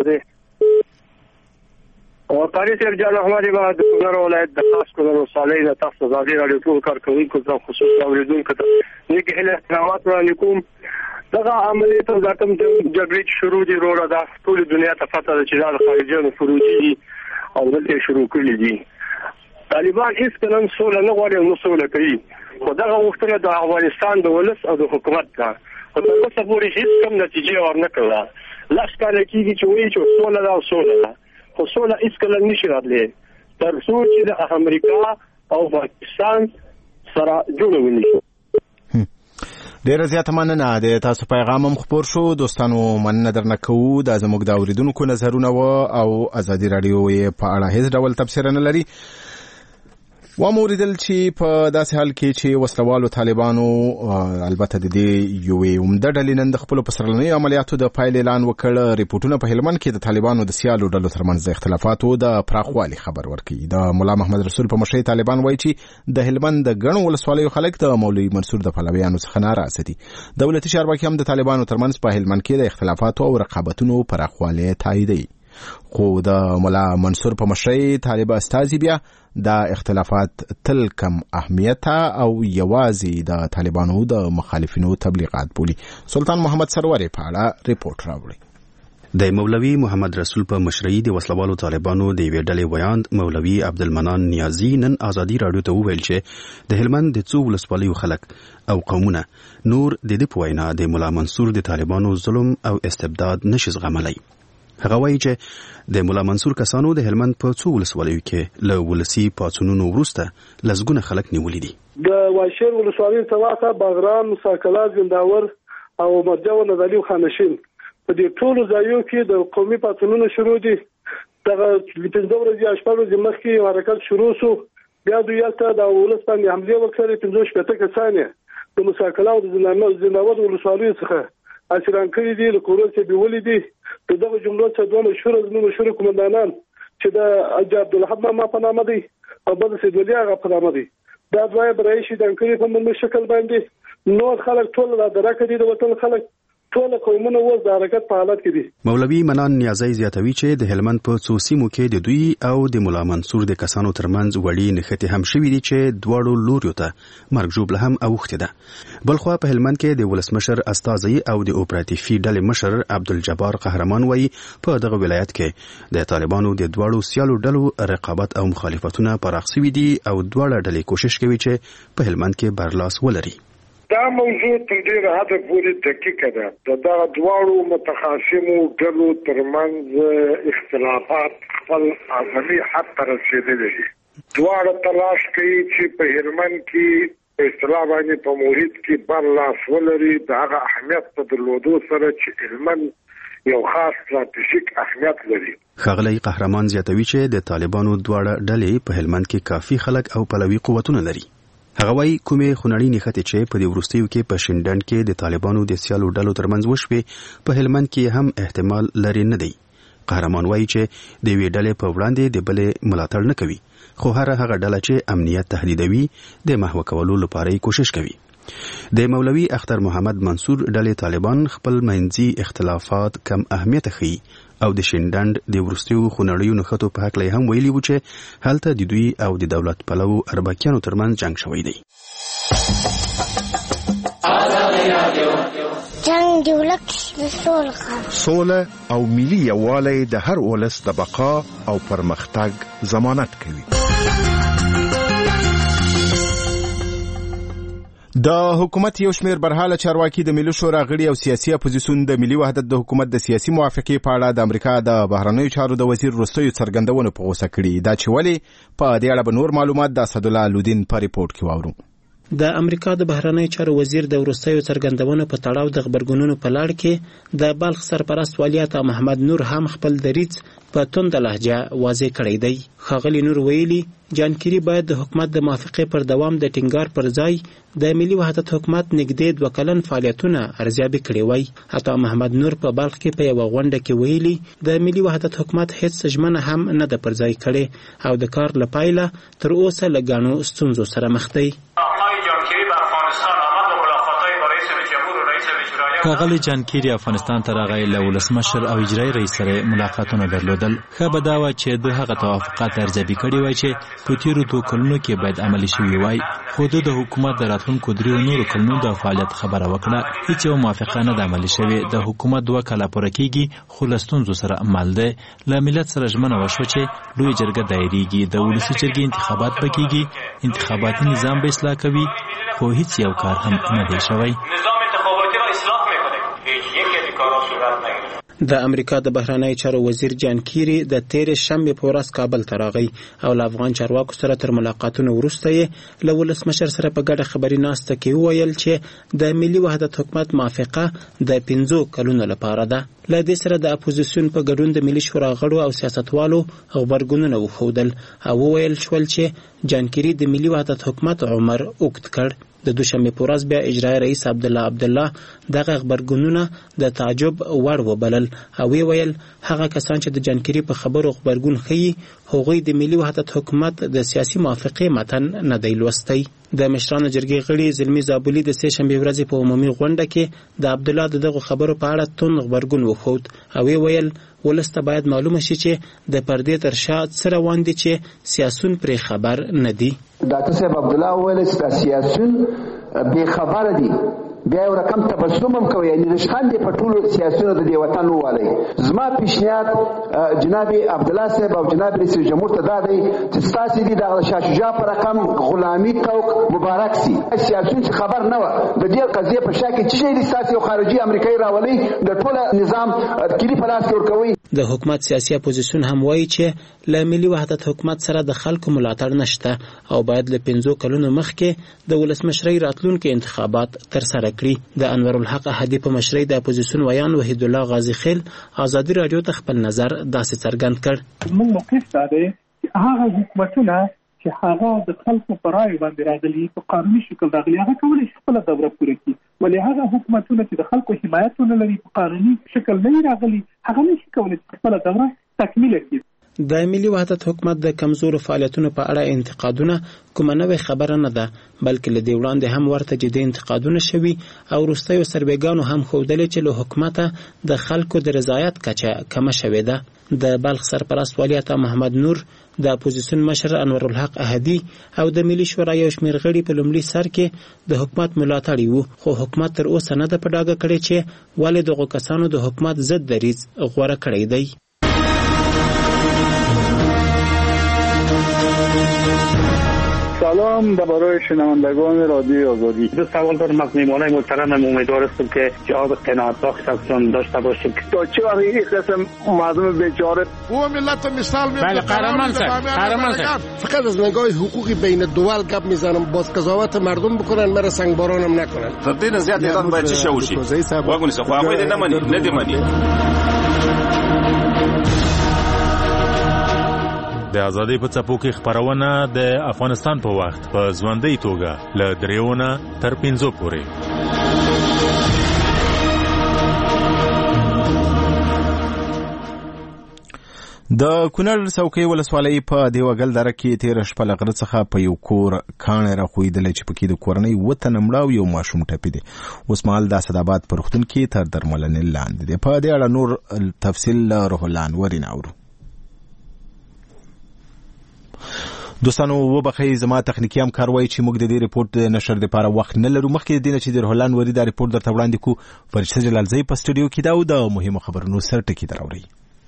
او تاریخ ارجان احمدی با د کونړ ولایت د خاص کونړ ولسوالۍ د تاسو ازادي راډیو ټول کارکوونکو ته خصوصا اوریدونکو ته نیک هیله احترامات وړاندې کوم دغه عملیات د اتم جګړې شروع دي وروره د ټول دنیا ته پته ده چې د خارجيانو فروجي دي او دلته شروع کړي دي طالبان هیڅ کله سوله نه غواړي نو سوله کوي خو دغه وختونه د افغانستان د ولس او د حکومت ته په تر اوسه پورې هیڅ کم نتیجه ورنه کړه لاس کال کېږي چې وایي چې سوله ده او سوله ده خو سوله هیڅ کله نشي راتلی تر څو چې د امریکا او پاکستان سره جوړه ونیسي ډیره زیاته مننه د تاسو پیغام هم خپور شو دوستانو مننه درنه کوو دا زموږ د اوریدونکو نظرونه و او ازادي راډیو یې په اړه هیڅ ډول تبصره نه لري و موریدل چې په داسې حال کې چې وسلوالو طالبانو البته د دې یوې عمده ډلې نن د خپلو پسرلنیو عملیاتو د پیل اعلان وکړ ریپورټونه په هلمند کې د طالبانو د سیالو ډلو ترمنځ د اختلافاتو د پراخوالي خبر ورکوي د ملا محمد رسول په مشرۍ طالبان وایي چې د هلمند د ګڼو ولسوالیو خلک د مولوي منصور د پلویانو څخه ناراضه دي دولتي چارواکي هم د طالبانو ترمنځ په هلمند کې د اختلافاتو او رقابتونو پراخوالی تاییدوي خو د ملا منصور په مشرۍ طالب استازي بیا دا اختلافات تل کم اهمیت او یوازې د طالبانو د مخالفینو تبلیغات بولي سلطان محمد سروري په اړه ریپورت راوړي د مولوي محمد رسول په مشرۍ د وسلوالو طالبانو د یوې ډلې ویاند مولوي عبدالمنان نیازي نن ازادي راډیو ته وویل چې د هلمند د څو ولسوالیو خلک او قومونه نور د دې په وینا د ملا منصور د طالبانو ظلم او استبداد نشي زغملی هغه وایي چې د مولا منصور کسانو د هلمند په څو ولسوالیو کې له ولسي پاڅونونو وروسته لسګونه خلک نیولي دي د واشیر ولسوالۍ سواته باغران مساکلا زنداور او مرجع و نزالی خانشین په دې ټولو ځایو کې د قومي پاڅونونو شروع دي دغه پنځه ورځې شپږ ورځې مخکې حرکت شروع شو بیا دوی یلته د ولس باندې حمله وکړې پنځه شپږ کسان د مساکلا او د زنداور ولسوالیو څخه اسیران کړي دي له کورونو څخه بیولې دي دغه جملو څخه دوه مشهور زموږ مشهور قومندانان چې د اجا عبدالحد ماما په نامه دی او بل سید ولی هغه په نامه دی دا دوه برای شي د انکري په من شکل باندې نور خلک ټول د درکه دي د وطن خلک ټول قومونه و د حرکت په حالت کې دي مولوي منان نیازي زیاتوي چې د هلمند په څو سیمو کې د دوی او د مولا منصور د کسانو ترمنځ وړي نښتې هم شوي دي چې دواړو لوریو ته مرګ ژوبله هم اوښتې ده بلخوا په هلمند کې د ولسمشر استازي او د اپراتیفي ډلې مشر عبدالجبار قهرمان وایي په دغه ولایت کې د طالبانو د دواړو سیالو ډلو رقابت او مخالفتونه پراخ شوي دي او دواړه ډلې کوشش کوي چې په هلمند کې برلاس ولري دا موضوع تر ډیره حده پورې دقیقه ده د دغه دواړو متخاصمو ډلو ترمنځ اختلافات خپل اعظمي حد ته رسېدلي دي دواړه تلاش کوي چې په هلمند کې په اصطلاح باندې په محیط کې بر لاس ولري د هغه اهمیت په درلودو سره چې هلمند یو خاص ستراتیژیک اهمیت لري. ښاغلی قهرمان زیاتوي چې د طالبانو دواړه ډلې په هلمند کې کافي خلک او پلوي قوتونه لري. هغه وايي کومې خونړۍ نښتې چې په دې وروستیو کې په شینډنډ کې د طالبانو د سیالو ډلو ترمنځ وشوې په هلمند کې هم احتمال لري نه دی. قهرمان وايي چې د یوې ډلې په وړاندې د بلې ملاتړ نه کوي، خو هر هغه ډله چې امنیت تهدیدوي د محو کولو لپاره کوشش کوي. د مولوي اختر محمد منصور ډلې طالبان خپل منځي اختلافات کم اهمیت ښيي او د شینډنډ د وروستیو خونړیو نښتو په هکله هم ویلي و چې هلته د دوی او د دولت پلوو اربکیانو ترمنځ جنګ شوی دی. جنګ د ولس د سولې سوله او ملي یووالی د هر ولس د بقا او پرمختګ ضمانت کوي. د حکومت یو شمېر برحاله چارواکي د ملي شورا غړي او سیاسي اپوزیسیون د ملي وحدت د حکومت د سیاسي موافقې په اړه د امریکا د بهرنیو چارو د وزیر وروستیو څرګندونو په غوسه کړي. دا چې ولې په دې اړه به نور معلومات د اسدالله لودین په ریپورت کې واورو. د امریکا د بهرنیو چارو وزیر د وروستیو څرګندونو په تړاو د خبرګونونو په لړ کې د بلخ سرپرست والیات محمد نور هم خپل دریځ په توند لهجه واضح کړی دی. ښاغلي نور ویلي جانکيري باید د حکومت د موافقې پر دوام د ټینګار پر ځای د ملي وحدت حکومت نږدې دوه کلن فعالیتونه ارزیابي کړي وای. عطا محمد نور په بلخ کې په یوه غونډه کې ویلي د ملي وحدت حکومت هیڅ ژمنه هم نه ده پر ځای کړې او د کار له پایله تر اوسه له ګڼو ستونزو سره مخ دی. ښاغلی جانکيري افغانستان ته راغی، له ولسمشر او اجرایي رئیس سره ملاقاتونه درلودل. ښه به دا وه چې د هغه توافقات ارزیابي کړي وای چې په تیرو دوه کلونو کې باید عملي شوي وای، خو د حکومت د راتلونکو دریو نورو کلونو د فعالیت خبره وکړه. هیڅ یو موافقه نه ده عملي شوې. د حکومت دوه کاله پوره کېږي خو له ستونزو سره مل دی. له ملت سره ژمنه وشوه چې لویه جرګه دایریږي، د ولسي جرګې انتخابات به کېږي، انتخاباتي نظام به اصلاح کوي، خو هیڅ یو کار هم نه دی شوی. د امریکا د بهرنیو چارو وزیر جان کیری د تیرې شنبې په ورځ کابل ته راغی او له افغان چارواکو سره تر ملاقاتونو وروسته یې له ولسمشر سره په ګډه خبري ناسته کې وویل چې د ملي وحدت حکومت موافقه د پنځو کلونو لپاره ده. له دې سره د اپوزیسیون په ګډون د ملي شورا غړو او سیاستوالو غبرګونونه وښودل او وویل شول چې جان کیری د ملي وحدت حکومت عمر اوږد کړ. د دوشنبې په ورځ بیا اجرایي رئیس عبدالله عبدالله دغه خبرګونونه د تعجب وړ وبلل او ویل هغه کسان چې د جانکيري په خبرو خبرګون ښیي هغوی د ملي وحدت حکومت د سیاسي موافقې متن نه دی لوستی. د مشرانو جرګې غړي زلمي زابلي د سې شنبې ورځې په عمومي غونډه کې د عبدالله د دغو خبرو په اړه توند غبرګون وښود او ویل ولس ته باید معلومه شي چې د پردې تر شا څه روان دي چې سیاسون پرې خبر نه دي. ډاکټر صاحب عبدالله وویل چې سیاسون بې خبره دي، بیا یو رقم تبسم هم کوي، یعنی رشخان دی په ټولو سیاسونو د دې وطن ووالی. زما پیشنهاد جناب عبدالله صاحب او جناب رئیس جمهور ته دا دی چې ستاسې دي دغه شاه شجاع په رقم غلامي توق مبارک سي. سیاسون چې خبر نه وه د دې قضیې په شا کې څه شی دي ستاسې یو خارجي امریکایي راولئ د ټوله نظام کلي په لاس کې ورکوئ. د حکومت سیاسي اپوزیسیون هم وایي چې له ملي وحدت حکومت سره د خلکو ملاتړ نشته او باید له پنځو کلونو مخکې د ولسمشرۍ راتلونکي انتخابات ترسره کړي. د انور الحق احدي په مشرۍ د اپوزیسیون ویان وحید الله غازی خیل ازادي رادیو ته خپل نظر داسې څرګند کړ. موږ موقف دا دی چې هغه حکومتونه چې هغه د خلکو په رایو باندې راغلي په قانوني شکل راغلي هغه کولی شي خپله دوره پوره کړي، ولې هغه حکومتونه چې د خلکو حمایت ونه لري په قانوني شکل نه راغلي هغه نشي کولی چې خپله دوره تکمیله کړي. د ملي وحدت حکومت د کمزورو فعالیتونو په اړه انتقادونه کومه نوې خبره نه ده، بلکې له دې وړاندې هم ورته جدي انتقادونه شوي او وروستیو سروېګانو هم ښودلې چې له حکومته د خلکو د رضایت کچه کمه شوې ده. د بلخ سرپرست والیات محمد نور، د اپوزیسیون مشر انور الحق احدي او د ملي شورا یو شمېر غړي په لومړي سر کې د حکومت ملاتړي وو، خو حکومت تر اوسه نه ده په ډاګه کړې چې ولې دغو کسانو د حکومت ضد دریځ غوره کړی دی. سلام برای شنوندگان رادیو آزادی. دو سوال دارم از میهمانای محترمم، امیدوار هستم که جواب قناعت بخش ازشون داشته باشیم. تا چه وقت این قسم مردم بیچاره او ملت مثال میاد. بله قهرمان صاحب، قهرمان صاحب، فقط از نگاه حقوقی بین دول گپ میزنم، باز قضاوت مردم بکنن، مرا سنگبارانم نکنن. تر دې نه زیات ایران باید چی شوشي واګونی څه خو هغه نه مني نه دی مني. د ازادۍ په څپو کې خبرونه د افغانستان په وخت په ژوندۍ توګه له دریونه تر پنځو پورې. د کونړ څوکۍ ولسوالۍ په دیوګل دره کې تیر شپه له غره څخه په یو کور کاڼی راخویدلی چې پکې د کورنۍ اووه تنه مړه او یو ماشوم ټپي دی. اوس مهال د اسداباد په روغتون کې تر درملنې لاندې دی. په دې اړه نور تفصیل له روح الله انورین اورو. دوستانو وبخښئ زما تخنیکي همکار وایي چې موږ د دې ریپورټ د نشر دپاره وخت نه لرو. مخکې د دې نه چې د روح الله انوري دا ریپورټ درته وړاندې کړو، فرشته جلالزی په سټوډیو کې ده او د مهمو خبرونو سر ټکي در اورئ.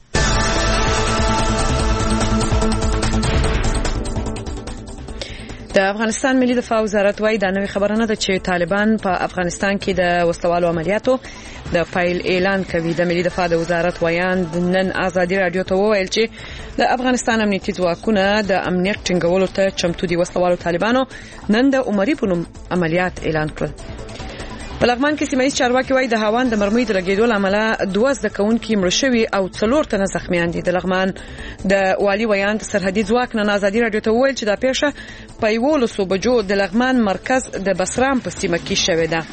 د افغانستان ملي دفاع وزارت وايي دا نوې خبره نه ده چې طالبان په افغانستان کې د وسلوالو عملیاتو د فایل اعلان کوي. د ملي دفاع د وزارت ویان نن ازادي رادیو ته وویل چې د افغانستان امنیتي ځواکونه د امنیت ټینګولو ته چمتو دي. وسلوالو طالبانو نن د عمري په نوم عملیات اعلان کړل. په لغمان کې سیمه ییز چارواکي وايي د هاوان د مرمۍ د لګېدو له امله دوه زده کوونکي مړه شوي او څلور تنه زخمیان دي. د لغمان د والي ویان د سرحدي ځواک نن ازادي رادیو ته وویل چې دا پیښه په یولسو بجو د لغمان مرکز د بسرام په سیمه کې شوې ده.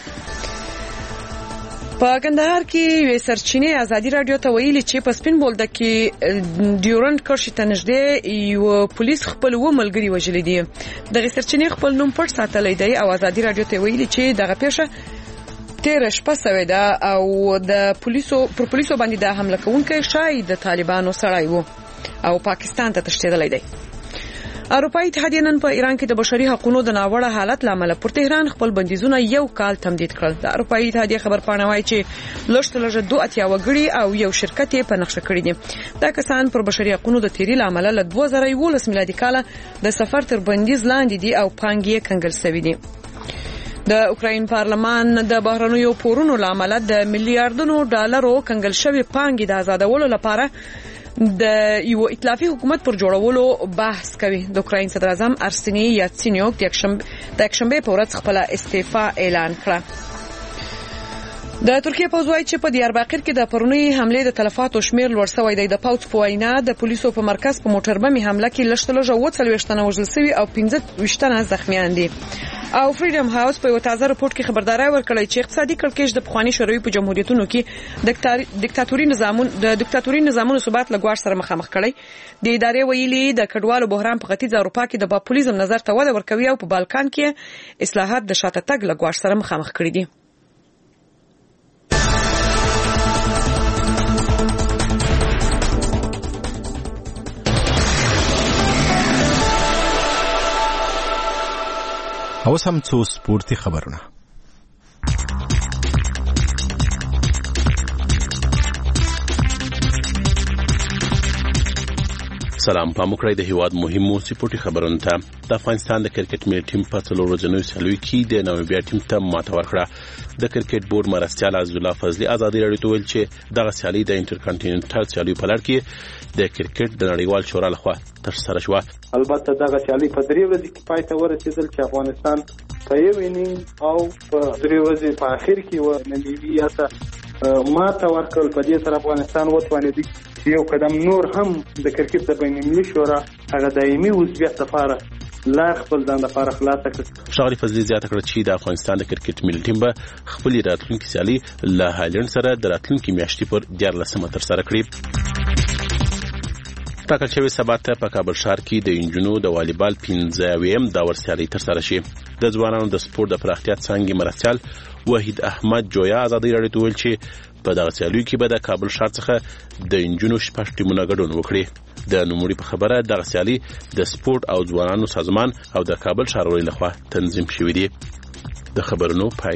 په کندهار کې یو سرچینې ازادي رادیو ته ویلي چې په سپین بولدک کې ډیورنډ کرښې ته نږدې یو پولیس خپل و ملګري وژلي دي. دغه سرچینې خپل نوم پټ ساتلی دی او ازادي رادیو ته ویلي چې دغه پیښه تیر شپه سوې ده او د پولیسو پر پولیسو باندې د حمله کوونکی شاید د طالبانو سړی و او پاکستان ته تښتېدلی دی. اروپایي اتحادیه نن په ایران کې د بشري حقوقو د ناوړه حالت لامل پر تهران خپل بندیزونه یو کال تمدید کړل. د اروپایي اتحادیه خبرپاڼه وايي چې لږ تر لږه دوه اتیا وګړي او یو شرکت یې په نقشه کړی دي. دا کسان پر بشري حقوقو د تیری لامل له دوه زره یولس میلادي کال د سفر تر بندیز لاندې دي او پانګې کنګل شوی دي. د اوکراین پارلمان د بهرنیو پورونو لامل د میلیارډونو ډالرو کنګل شوی پانګې د آزادولو لپاره د یو ائتلافي حکومت پر جوړولو بحث کوي. د اوکراین صدر اعظم ارسني یاتسینیوک د یکشنبه په ورځ خپل استعفا اعلان کړه. د ترکیه پوځ وايي چې په دیارباقر کې د پرونی حمله د تلفاتو شمیر لوړ شوی دی. د پوځ په وینا د پولیسو په مرکز په موټر بمې حمله کې لږ تر لږه اووه څلوېښت تنه وژل شوي او پنځه ویشت تنه زخمیان دي. او فریډم هاوس په یو تازه راپورټ کې خبرداري ورکړې چې اقتصادي کړکېچ د پخوانی شوروي په جمهوریتونو کې دیکتاتوري نظامونو د دیکتاتوري نظامونو ثبات لګوار سره مخامخ کړي. د ادارې ویلي د کډوالو بحران په ختیځ اروپا کې د پاپولیزم نظر ته وده ورکوي او په بالکان کې اصلاحات د شاته تګ لګوار سره مخامخ کړي دي. اوس هم څو سپورتي خبرونه. سلام په مکرای د هیواد مهمو سپورتي خبرونه ته. د افغانستان د کرکټ ملي ټیم په څلور ورځنیو سیالیو کې د نامبیا ټیم ته ماته ورکړه. د کرکټ بورډ مرستیال عزیز الله فضلي ازادي راډیو ته ویل چې دغه سیالي د انټرکانټیننټل سیالیو په لړ کې د کرکټ د نړیوال شورا لخوا ترسره شوه. البته دغه سیالي په درې ورځې کې پای ته ورسېدل چې افغانستان په یو انینګ او په درې ورځې په اخر کې و نامبیا ته ماته ورکړل. په دې سره افغانستان وتوانید یو قدم نور هم د کرکټ د بین المللي شورا هغه دایمي عضویت لپاره لا خپل ځان لپاره خلاص کړ. ښاغلي فضلي زیاته کړه چې د افغانستان د کرکټ ملي ټیم به خپل راتلونکي سیالي له هالند سره د راتلونکي میاشتې پر دیارلسمه ترسره کړي. ټاکل شوی سبا ته په کابل ښار کې د انجونو د والیبال پنځه اویایم داور سیالي ترسره شي. د ځوانانو د سپورت د پراختیا څانګې مرستیال وحید احمد جویا ازادي راډیو ته ویل چې په دغه سیالیو کې به د کابل ښار څخه د انجونو شپږ ټیمونه ګډون وکړي. د نوموړي په خبره دغه سیالي د سپورت او ځوانانو سازمان او د کابل ښاروالۍ لخوا تنظیم شوې دي. د خبرونو پای.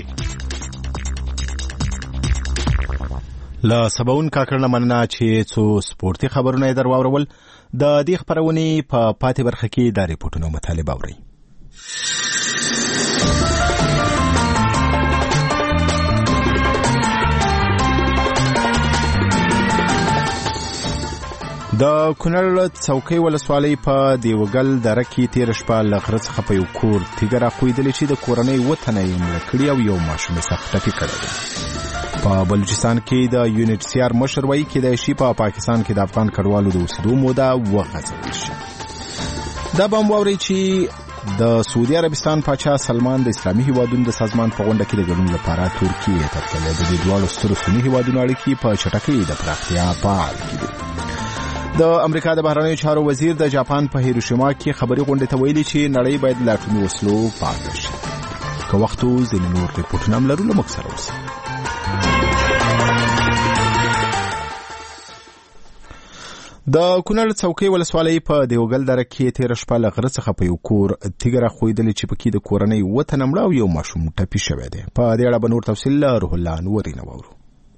لا سباون کاکړه مننه چې څو سپورتي خبرونه در واورول. د دې خبرونې په پاتې برخه کې د ریپورتونو مطالبه اورئ. د کونړ څوکۍ ولسوالۍ په دیوګل دره کې تیر شپه له غره څخه په یو کور تیږه راښویدلې چې د کورنۍ اووه تنه یې مړه کړي او یو ماشوم یې سخت ټپي کړی دی. په بلوچستان کې د یونیټ سی آر مشر وایي کېدای شي په پاکستان کې د افغان کډوالو د اوسېدو موده وغځول شي. دا به هم واورئ چې د سعودي عربستان پاچا سلمان د اسلامي هیوادونو د سازمان په غونډه کې د ګډون لپاره ترکیې ته تللی. د دې دواړو سترو سني هیوادونو اړیکې په چټکۍ د پراختیا په حال کې دي. د امریکا د بهرنیو چارو وزیر د جاپان په هیروشیما کې خبري غونډې ته ویلي چې نړۍ باید له اټومي وسلو پاکه شي. که وخت و ځینې نور ریپورټونه هم لرو، له موږ سره اوسئ. د کونړ څوکۍ ولسوالۍ په دیوګل دره کې تېره شپه له غره څخه په یو کور تیږه راښویدلې چې پکې د کورنۍ اووه تنه مړه او یو ماشوم ټپي شوی دی. په دې اړه به نور تفصیل له روح الله انوري نه واورو.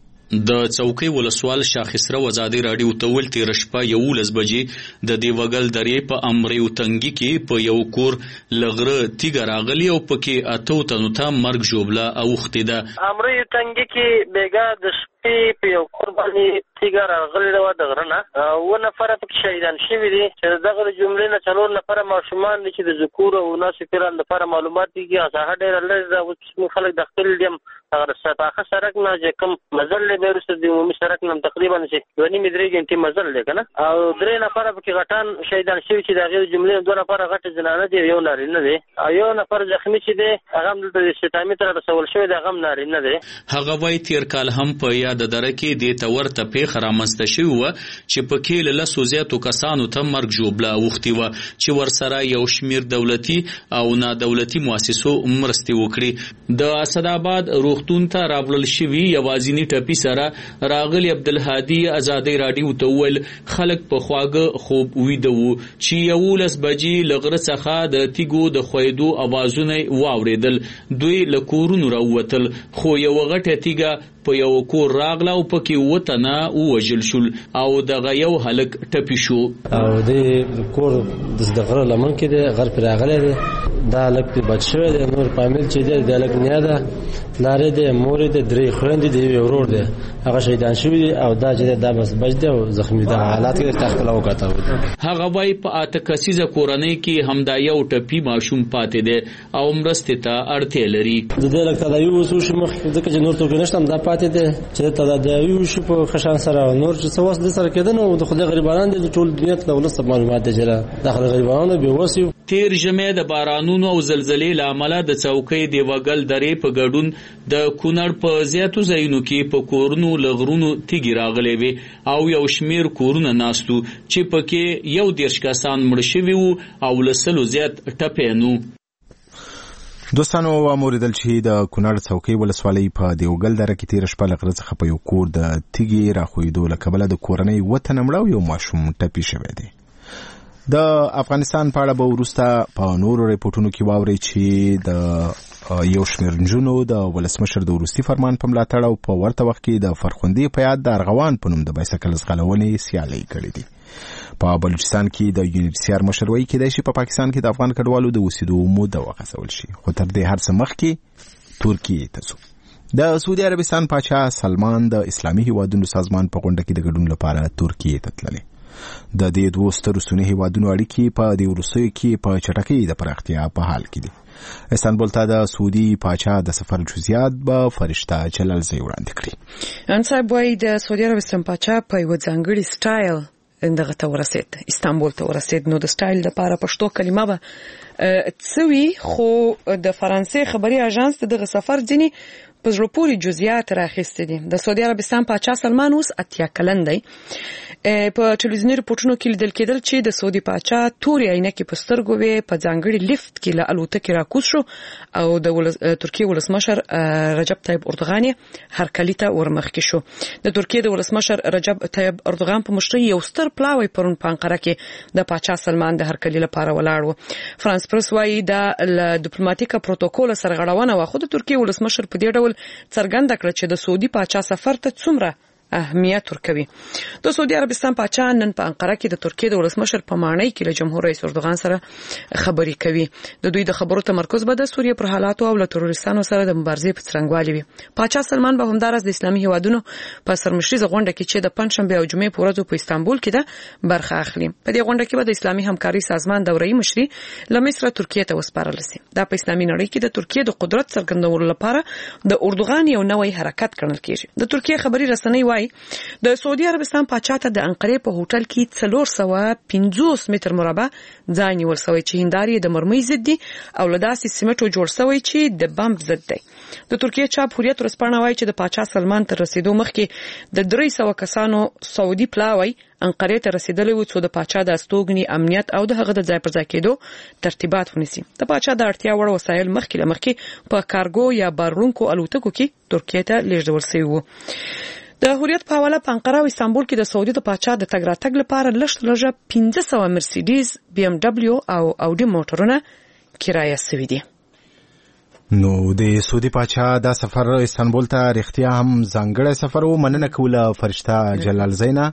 د څوکۍ ولسوال شاخسره وزادي راډیو ته ول تیر شپه یولس بجې د دیوګل درې په امریو تنګي کې په یو کور لغره تیګ راغلی او پکې اتو تنو ته مرګ جوړلا اوختي ده. امریو تنګي کې بیګا د شپې په یو کور باندې تیګ راغلی دا د غرنه و نفر پکې شهیدان شوی دي چې دغه جملې نه څلور نفر ماشومان چې د ذکور او ناس پیران لپاره معلومات دي چې هغه ډېر لږ دا اوس خلک د خپل دیم هغه سپاخه سرک نه چې کوم مزل له بیرسته دی عمومي سرک نه تقریبا چې ونی مدري ګنټي مزل دی کنه او درې نفر پکې غټان شهیدان شوی چې دغه جملې دوه نفر غټ جنانه دی یو نارینه دی او یو نفر زخمی چې دی هغه د شتامي تر رسول شوی دی هغه نارینه دی. هغه وای تیر کال هم په یاد دره کې د تور ته پیخ رامنځته شوی و چې پکې له سوزیاتو کسانو ته مرګ جوړلا وختي و چې ورسره یو شمیر دولتي او نا دولتي مؤسسو مرستي وکړي. د اسداباد روغتون ته راوړل شوی یوازینی ټپي سره راغلی عبدالهادي ازادي راډیو ته ول خلک په خواګه خوب ویدو چې یولس بجې لغره څخه د تیګو د خویدو اوازونه واوریدل. دوی له کورونو راووتل خو یو غټه تیګه په یو کور راغله او پکې وتنه ووجل شول او دغه یو هلک ټپي شو. او د کور د دغه لمن کې د غر پر راغله دی دا هلک په بچ شوی دی. نور فامیل چې دی د هلک نه ده لارې دی مور دی درې خويندې دی ورور دی هغه شهیدان شوی دی او دا چې دا بس بچ دی او زخمی دی. حالات کې تخپل وکړه. هغه وای په اته کسیزه کورنۍ کې همدا یو ټپي ماشوم پاتې دی او مرستې ته اړتیا لري. د دې لکه دا یو وسو شمخ ځکه چې نور توګه نشته دا پاتې دی چې ته دا یو شو په خشان سره نور چې څه وس د سره کېدنه او د خدای غریبانان دي ټول دنیا ته ولست معلومات دي چې داخله غریبانو به وسیو. تیر جمعه د بارانونو او زلزلې لامل د څوکۍ دیوګل درې په ګډون د کونړ په زیاتو ځایونو کې په کورونو لغرونو تیګي راغلي وي او یو شمیر کورونه ناستو چې پکې یو دیرش کسان مړ شوي وو او لسلو زیات ټپي نو. دوستانو واوریدل چې د کونړ څوکۍ ولسوالۍ په دیوګل دره کې تیر شپه لغره څخه په یو کور د تیګي راخویدو له کبله د کورنۍ اووه تنه مړه او یو ماشوم ټپي شوی دی. د افغانستان په اړه به وروسته په نورو ریپورټونو کې واورئ چې د یو شمېر نجونو د ولسمشر د وروستي فرمان په ملاتړ او په ورته وخت کې د فرخندې په یاد د ارغوان په نوم د بایسکل ځغلونې سیالۍ کړې دي. په بلوچستان کې د یونیټ سی آر مشر وایي کېدای شي په پاکستان کې د افغان کډوالو د اوسېدو موده وغځول شي خو تر دې هر څه مخکې ترکیې ته ځو. د سعودي عربستان پاچا سلمان د اسلامي هیوادونو سازمان په غونډه کې د ګډون لپاره ترکیې ته تللی. د دې دوو سترو سني هیوادونو اړیکې په دې وروستیو کې په چټکۍ د پراختیا په حال کې دي. استانبول ته د سعودي پاچا د سفر جزئیات به فرشته جلالزی وړاندې کړي. ان صاحب وايي د سعودي عربستان پاچا په یو ځانګړي سټایل دغه ته ورسېد استانبول ته ورسېد. نو د سټایل لپاره پښتو کلمه به څوي خو د فرانسې خبري اژانس دغه سفر ځینی په زړه پورې جزئیات راخېستې دي. د سعودي عربستان پاچا سلمان اوس اتیا کلن دی. په ټلویزیوني رپورټونو کې لیدل کېدل چې د سعودي پاچا تورې عینکې په سترګو وې په ځانګړي لیفت کې له الوتکې راکوز شو او د ترکیې ولسمشر رجب طیب اردوغان هرکلي ته ورمخکې شو. د ترکیې د ولسمشر رجب طیب اردوغان په مشرۍ یو ستر پلاوی پرون په انقره کې د پاچا سلمان د هرکلي لپاره ولاړ و. فرانس پرس وايي د ډیپلوماټیک پروتوکول سرغړونه و خو د ترکیې ولسمشر په دې ډول څرګنده کړه چې د سعودي پاچا سفر ته څومره اهمیت ورکوي. د سعودي عربستان پاچا نن په انقره کې د ترکیې د ولسمشر په مانۍ کې له جمهور رئیس اردوغان سره خبرې کوي. د دوی د خبرو تمرکز به د سوریه پر حالاتو او له تروریستانو سره د مبارزې په څرنګوالي وي. پاچا سلمان به همدارس د اسلامي هیوادونو په سرمشريزه غونډه کې چې د پنځشنبه او جمعې په ورځو په استانبول کې ده برخه اخلي. په دې غونډه کې به د اسلامي همکاري سازمان دوري مشري له مصر ترکیې ته وسپارل شي. دا په اسلامي نړۍ کې د ترکیې د قدرت څرګندولو لپاره د اردوغان یو نوې حرکت ګڼل کېږي. د ترکیې خبري رسنۍ وايي د سعودي عربستان پاچا ته د انقره په هوټل کې څلور سوه پنځوس متر مربع ځای نیول شوی چې هنداري د مرمۍ ضد دي او له داسې سیمټو جوړ شوی چې د بمب ضد دی. د ترکیې چاپ هوریت ورسپانه وايي چې د پاچا سلمان تر رسیدو مخکې د درې سوه کسانو سعودي پلاوی انقره ته رسیدلی و چې د پاچا د استوګنی امنیت او د هغه د ځای پر ځای کېدو ترتیبات ونیسي. د پاچا د اړتیا وړ وسایل مخکې له مخکې په کارګو یا بارونکو الوتکو کې ترکیې ته لیږدول شوي وو. د هوریت په حواله په انقره او استانبول کې د سعودي د پاچا د تګ راتګ لپاره لږ لږه پنځه سوه مرسیډیز بي ام دبليو او اودي موټرونه کرایه شوي دي. نو د سعودي پاچا دا سفر استانبول ته رښتیا هم ځانګړی سفر و. مننه کوله فرشته جلال زینا.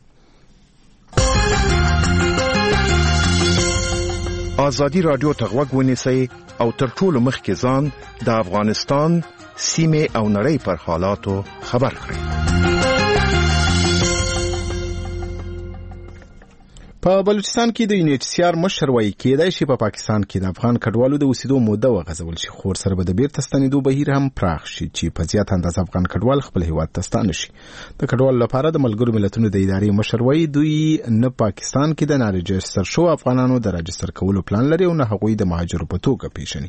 آزادی رادیو ته غوږ ونیسئ او تر ټولو مخکې ځان د افغانستان سیمې او نړۍ پر حالاتو خبر کړئ. په بلوچستان کې د یونیټسیار مشر وایي کېدای شي په پاکستان کې د افغان کډوالو د اوسېدو موده وغځول شي، خو ورسره به د بیرته ستنېدو بهیر هم پراخ شي چې په زیات اندازه افغان کډوال خپل هیواد ته ستانه شي. د کډوالو لپاره د ملګرو ملتونو د ادارې مشر وایي دوی نه پاکستان کې د ناراجستر شو افغانانو د راجستر کولو پلان لري او نه هغوی د مهاجرو په توګه پیژني.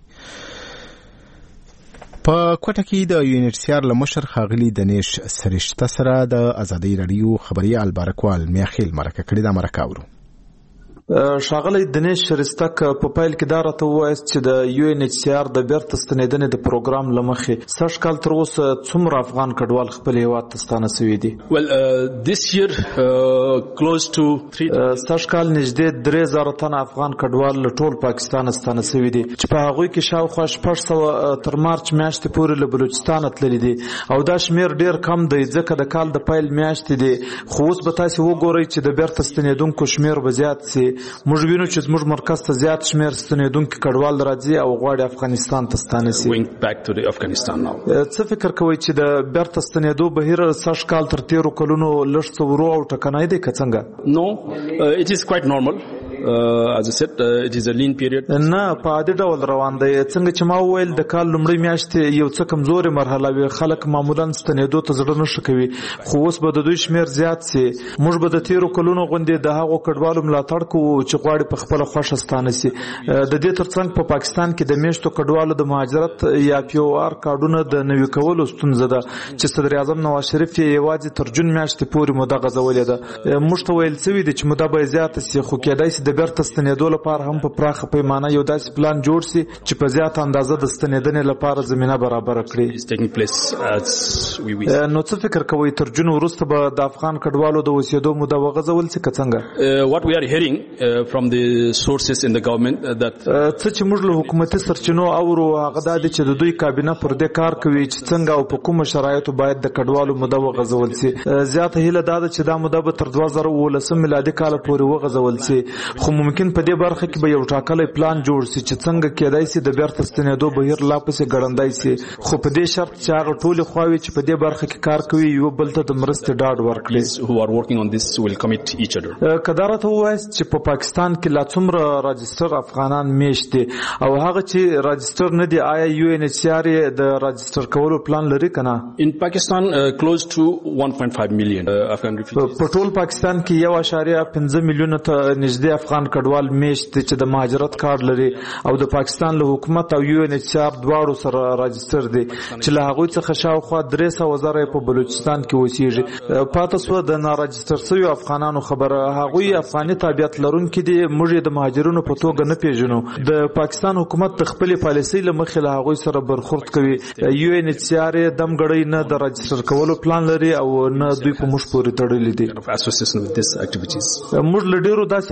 په کوټه کې د یونیټسیار له مشر ښاغلي دنیش سرشته سره د ازادۍ راډیو خبري البارکوال میاخیل مرکه کړې. دا مرکه اورو. ښاغلی دنیش شرستک په پیل کې دا راته ووایاست چې د یو ان ایچ سی آر د بیرته ستنېدنې د پروګرام له مخې سږ کال تر اوسه څومره افغان کډوال خپل هیواد ته ستانه شوي دي؟ well uh, this year uh, close to three سږ کال نږدې درې زره تنه افغان کډوال له ټول پاکستان ستانه شوي دي چې په هغوی کې شاوخوا شپږ سوه تر مارچ میاشتې پورې له بلوچستانه تللي دي او دا شمېر ډېر کم دی ځکه د کال د پیل میاشتې دي، خو اوس به تاسې وګورئ چې د بیرته ستنېدونکو شمېر به زیات سي. موږ وینو چې زموږ مرکز ته زیات شمېر ستنېدونکي کډوال راځي او غواړي افغانستان ته ستانه سي. څه فکر کوئ چې د بیرته ستنېدو بهیر سږ کال تر تېرو کلونو لږ څه ورو او ټکنی دی که څنګه؟ No, uh, it is quite normal. Uh, as I said, uh, it is a lean period. نه په عادي ډول روان دی. څنګه چې ما وویل د کال لومړۍ میاشتې یو څه کمزورې مرحله وي، خلک معمولا ستنېدو ته زړه نه ښه کوي، خو اوس به د دوی شمېر زیات سي. موږ به د تېرو کلونو غوندې د هغو کډوالو ملاتړ کوو چې غواړي په خپله خوښه ستانه سي. د دې ترڅنګ په پاکستان کې د میشتو کډوالو د مهاجرت یا پی او آر کارډونه د نوي کولو ستونزه ده چې صدر اعظم نواز شریف یې یوازې تر جون میاشتې پورې موده غځولې ده. موږ ته ویل شوي دي چې موده به یې زیاته سي، خو کېدای سي د بیرته ستنېدو لپاره هم په پراخه پیمانه یو داسې پلان جوړ سي چې په زیاته اندازه د ستنېدنې لپاره زمینه برابره کړي. نو څه فکر کوئ تر جون وروسته به د افغان کډوالو د اوسېدو موده وغځول سي که څنګه؟ what we are hearing uh, from the sources in the government uh, that څه چې موږ له حکومتي سرچینو اورو هغه دا دی چې د دوی کابینه پر دې کار کوي چې څنګه او په کومو شرایطو باید د کډوالو موده وغځول سي. زیاته هیله دا ده چې دا موده به تر دوه زره اوولسم میلادي کال پورې وغځول سي، خو ممکن په دې برخه کې به یو ټاکلی پلان جوړ سي چې څنګه کېدای سي د بیرته ستنېدو بهیر لا پسې ګړندی سي، خو په دې شرط چې هغه ټولې خواوې چې په دې برخه کې کار کوي یو بل ته د مرستې ډاډ ورکړي. که دا راته ووایاست چې په پاکستان کې لا څومره راجستر افغانان میشت دي او هغه چې راجستر نه دي آیا یو ان ایچ سی آر یې د راجستر کولو پلان لري که نه؟ In Pakistan uh, close to one point five million uh, Afghan refugees. په ټول پاکستان کې یو اشاریه پنځه میلیونه ته نږدې افغان کډوال میشت دي چې د مهاجرت کارت لري او د پاکستان له حکومت او یو ان ایچ سی آر دواړو سره راجستر دي چې له هغوی څخه شاوخوا درې سوه زره په بلوچستان کې اوسېږي. پاته سوه د ناراجستر شویو افغانانو خبره، هغوی افغاني تابعیت لرونکي دي، موږ یې د مهاجرینو په توګه نه پیژنو. د پاکستان حکومت د خپلې پالیسۍ له مخې له هغوی سره برخورد کوي. یو ان ایچ سی آر یې دم ګړی نه د راجستر کولو پلان لري او نه دوی په موږ پورې تړلي دي. موږ له ډېرو داسې افغانانو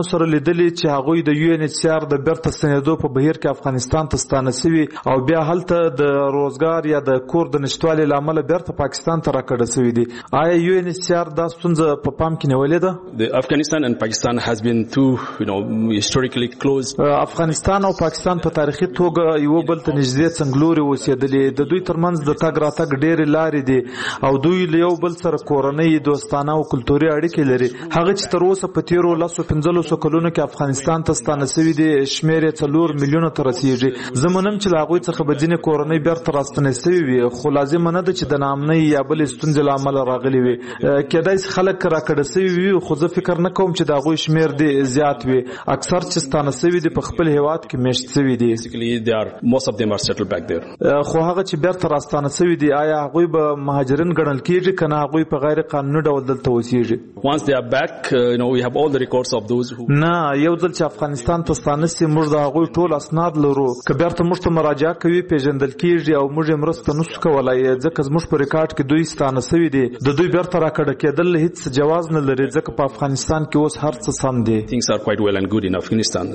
افغانانو سره لیدلې چې هغوی د یو ان ایچ سی آر د بیرته ستنېدو په بهیر کې افغانستان ته ستانه شوي او بیا هلته د روزګار یا د کور د نشټوالي له امله بیرته پاکستان ته راکړه شوي دي. آیا یو ان ایچ سی آر دا ستونزه په پام کې نیولې ده؟ The Afghanistan and Pakistan has been two, you know, historically close. افغانستان او پاکستان په تاریخي توګه یو بل ته نږدې څنګلوري اوسېدلې. د دوی ترمنځ د تګ راتګ ډېرې لارې دي او دوی له یو بل سره کورنۍ دوستانه او کلتوري اړیکې لري. هغه چې تر اوسه په تیرو لسو پنځلسو کلونو کې افغانستان ته ستانه شوي دي شمېر یې څلور میلیونه ته رسېږي. زه منم چې له هغوی څخه به ځینې کورنۍ بیرته راستنې شوي وي، خو لازمه نه ده چې د ناامنۍ یا بلې ستونزې له امله راغلي وي. کېدای شي خلک راکړه شوي وي، خو زه فکر نه کوم چې د هغوی شمېر دې زیات وي. اکثر چې ستانه شوي دي په خپل هېواد کې میشت شوي دي. Most of them are settled back there. خو هغه چې بیرته راستانه شوي دي آیا هغوی به مهاجرین ګڼل کېږي که نه هغوی په غیر قانوني ډول دلته اوسېږي؟ Once they are back, uh, you know, we have all the records of those who... نه، یو ځل چې افغانستان ته ستانه شي موږ د هغوی ټول اسناد لرو. که بیرته موږ ته مراجعه کوي پیژندل کېږي او موږ یې مرسته نشو کولی ځکه زموږ په ریکارډ کې دوی ستانه شوي دي. د دوی بیرته راکړه کېدل هېڅ جواز نه لري ځکه په افغانستان کې اوس هر څه سم دي. Things are quite well and good in Afghanistan.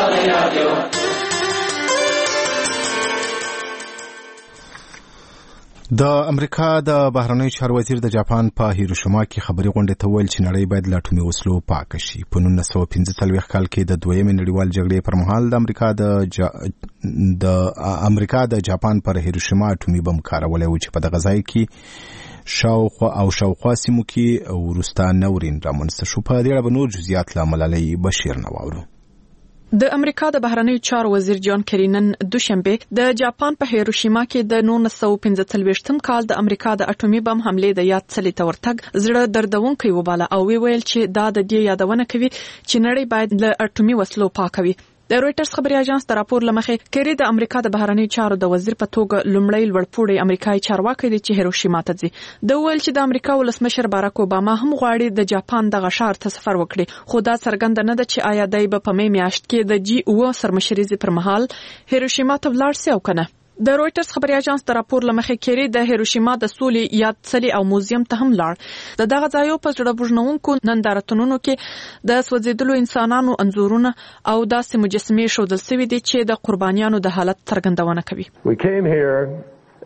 د امریکا د بهرنیو چارو وزیر د جاپان په هیروشیما کې خبري غونډې ته ویل چې نړۍ باید له اټومي وسلو پاکه شي. په نولس سوه پنځه څلوېښت کال کې د دویمې نړیوال جګړې پر مهال د امریکا د جا... د امریکا د جاپان پر هیروشیما اټومي بم کارولی و چې په دغه ځای کې شاوخوا او شاوخوا سیمو کې وروسته ناورین رامنځته شو. په دې اړه به نور جزئیات له ملالۍ بشیر نه واورو. د امریکا د بهرنیو چارو وزیر جان کری نن دوشنبه د جاپان په هیروشیما کې د نولس سوه پنځه څلوېښتم کال د امریکا د اټومي بم حملې د یاد څلي ته ورتګ زړه دردونکی وباله او وی ویل چې دا د دې یادونه کوي چې نړۍ باید له اټومي وسلو پاکوي. د رويټرز خبري اژانس د راپور لمخې کری د امریکا د بهرنیو چارو د وزیر په توګه لومړی لوړپوړی امریکایي چارواکي دی چې هیروشیما ته ځي. د ویل چې د امریکا ولسمشر باراک اوباما هم غواړي د جاپان د غشار ته سفر وکړي، خو دا څرګنده نه ده چې آیا دای په مې میاشت کې د جی او سرمشريزي پر مهال هیروشیما ته ولاړ سي او کنه. د رويټرز خبري اژانس د راپور لمخې کری د هیروشیما د سولې یاد څلي او موزیم ته هم لاړ. د دغه ځایو په زړه بوجنونکو نندارتونونو کې د سوځیدلو انسانانو انځورونه او داسې مجسمې ښودل شوي دي چې د قربانیانو د حالت څرګندونه کوي.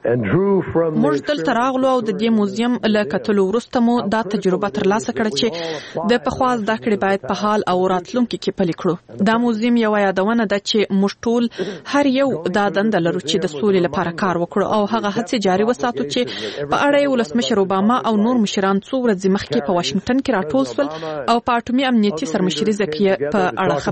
موږ دلته راغلو او د دې موزیم له کتلو وروسته مو دا تجربه ترلاسه کړه چې د پخوا زده کړې باید په حال او راتلونکي کې پلي کړو. دا موزیم یو یادونه ده چې موږ ټول هر یو دا دنده لرو چې د سولې لپاره کار وکړو او هغه هڅې جاري وساتو چې په اړه یې ولسمشر اوباما او نور مشران څو ورځې مخکې په واشنگټن کې راټول شول او په اټومي امنیتي سرمشريزه کې په اړه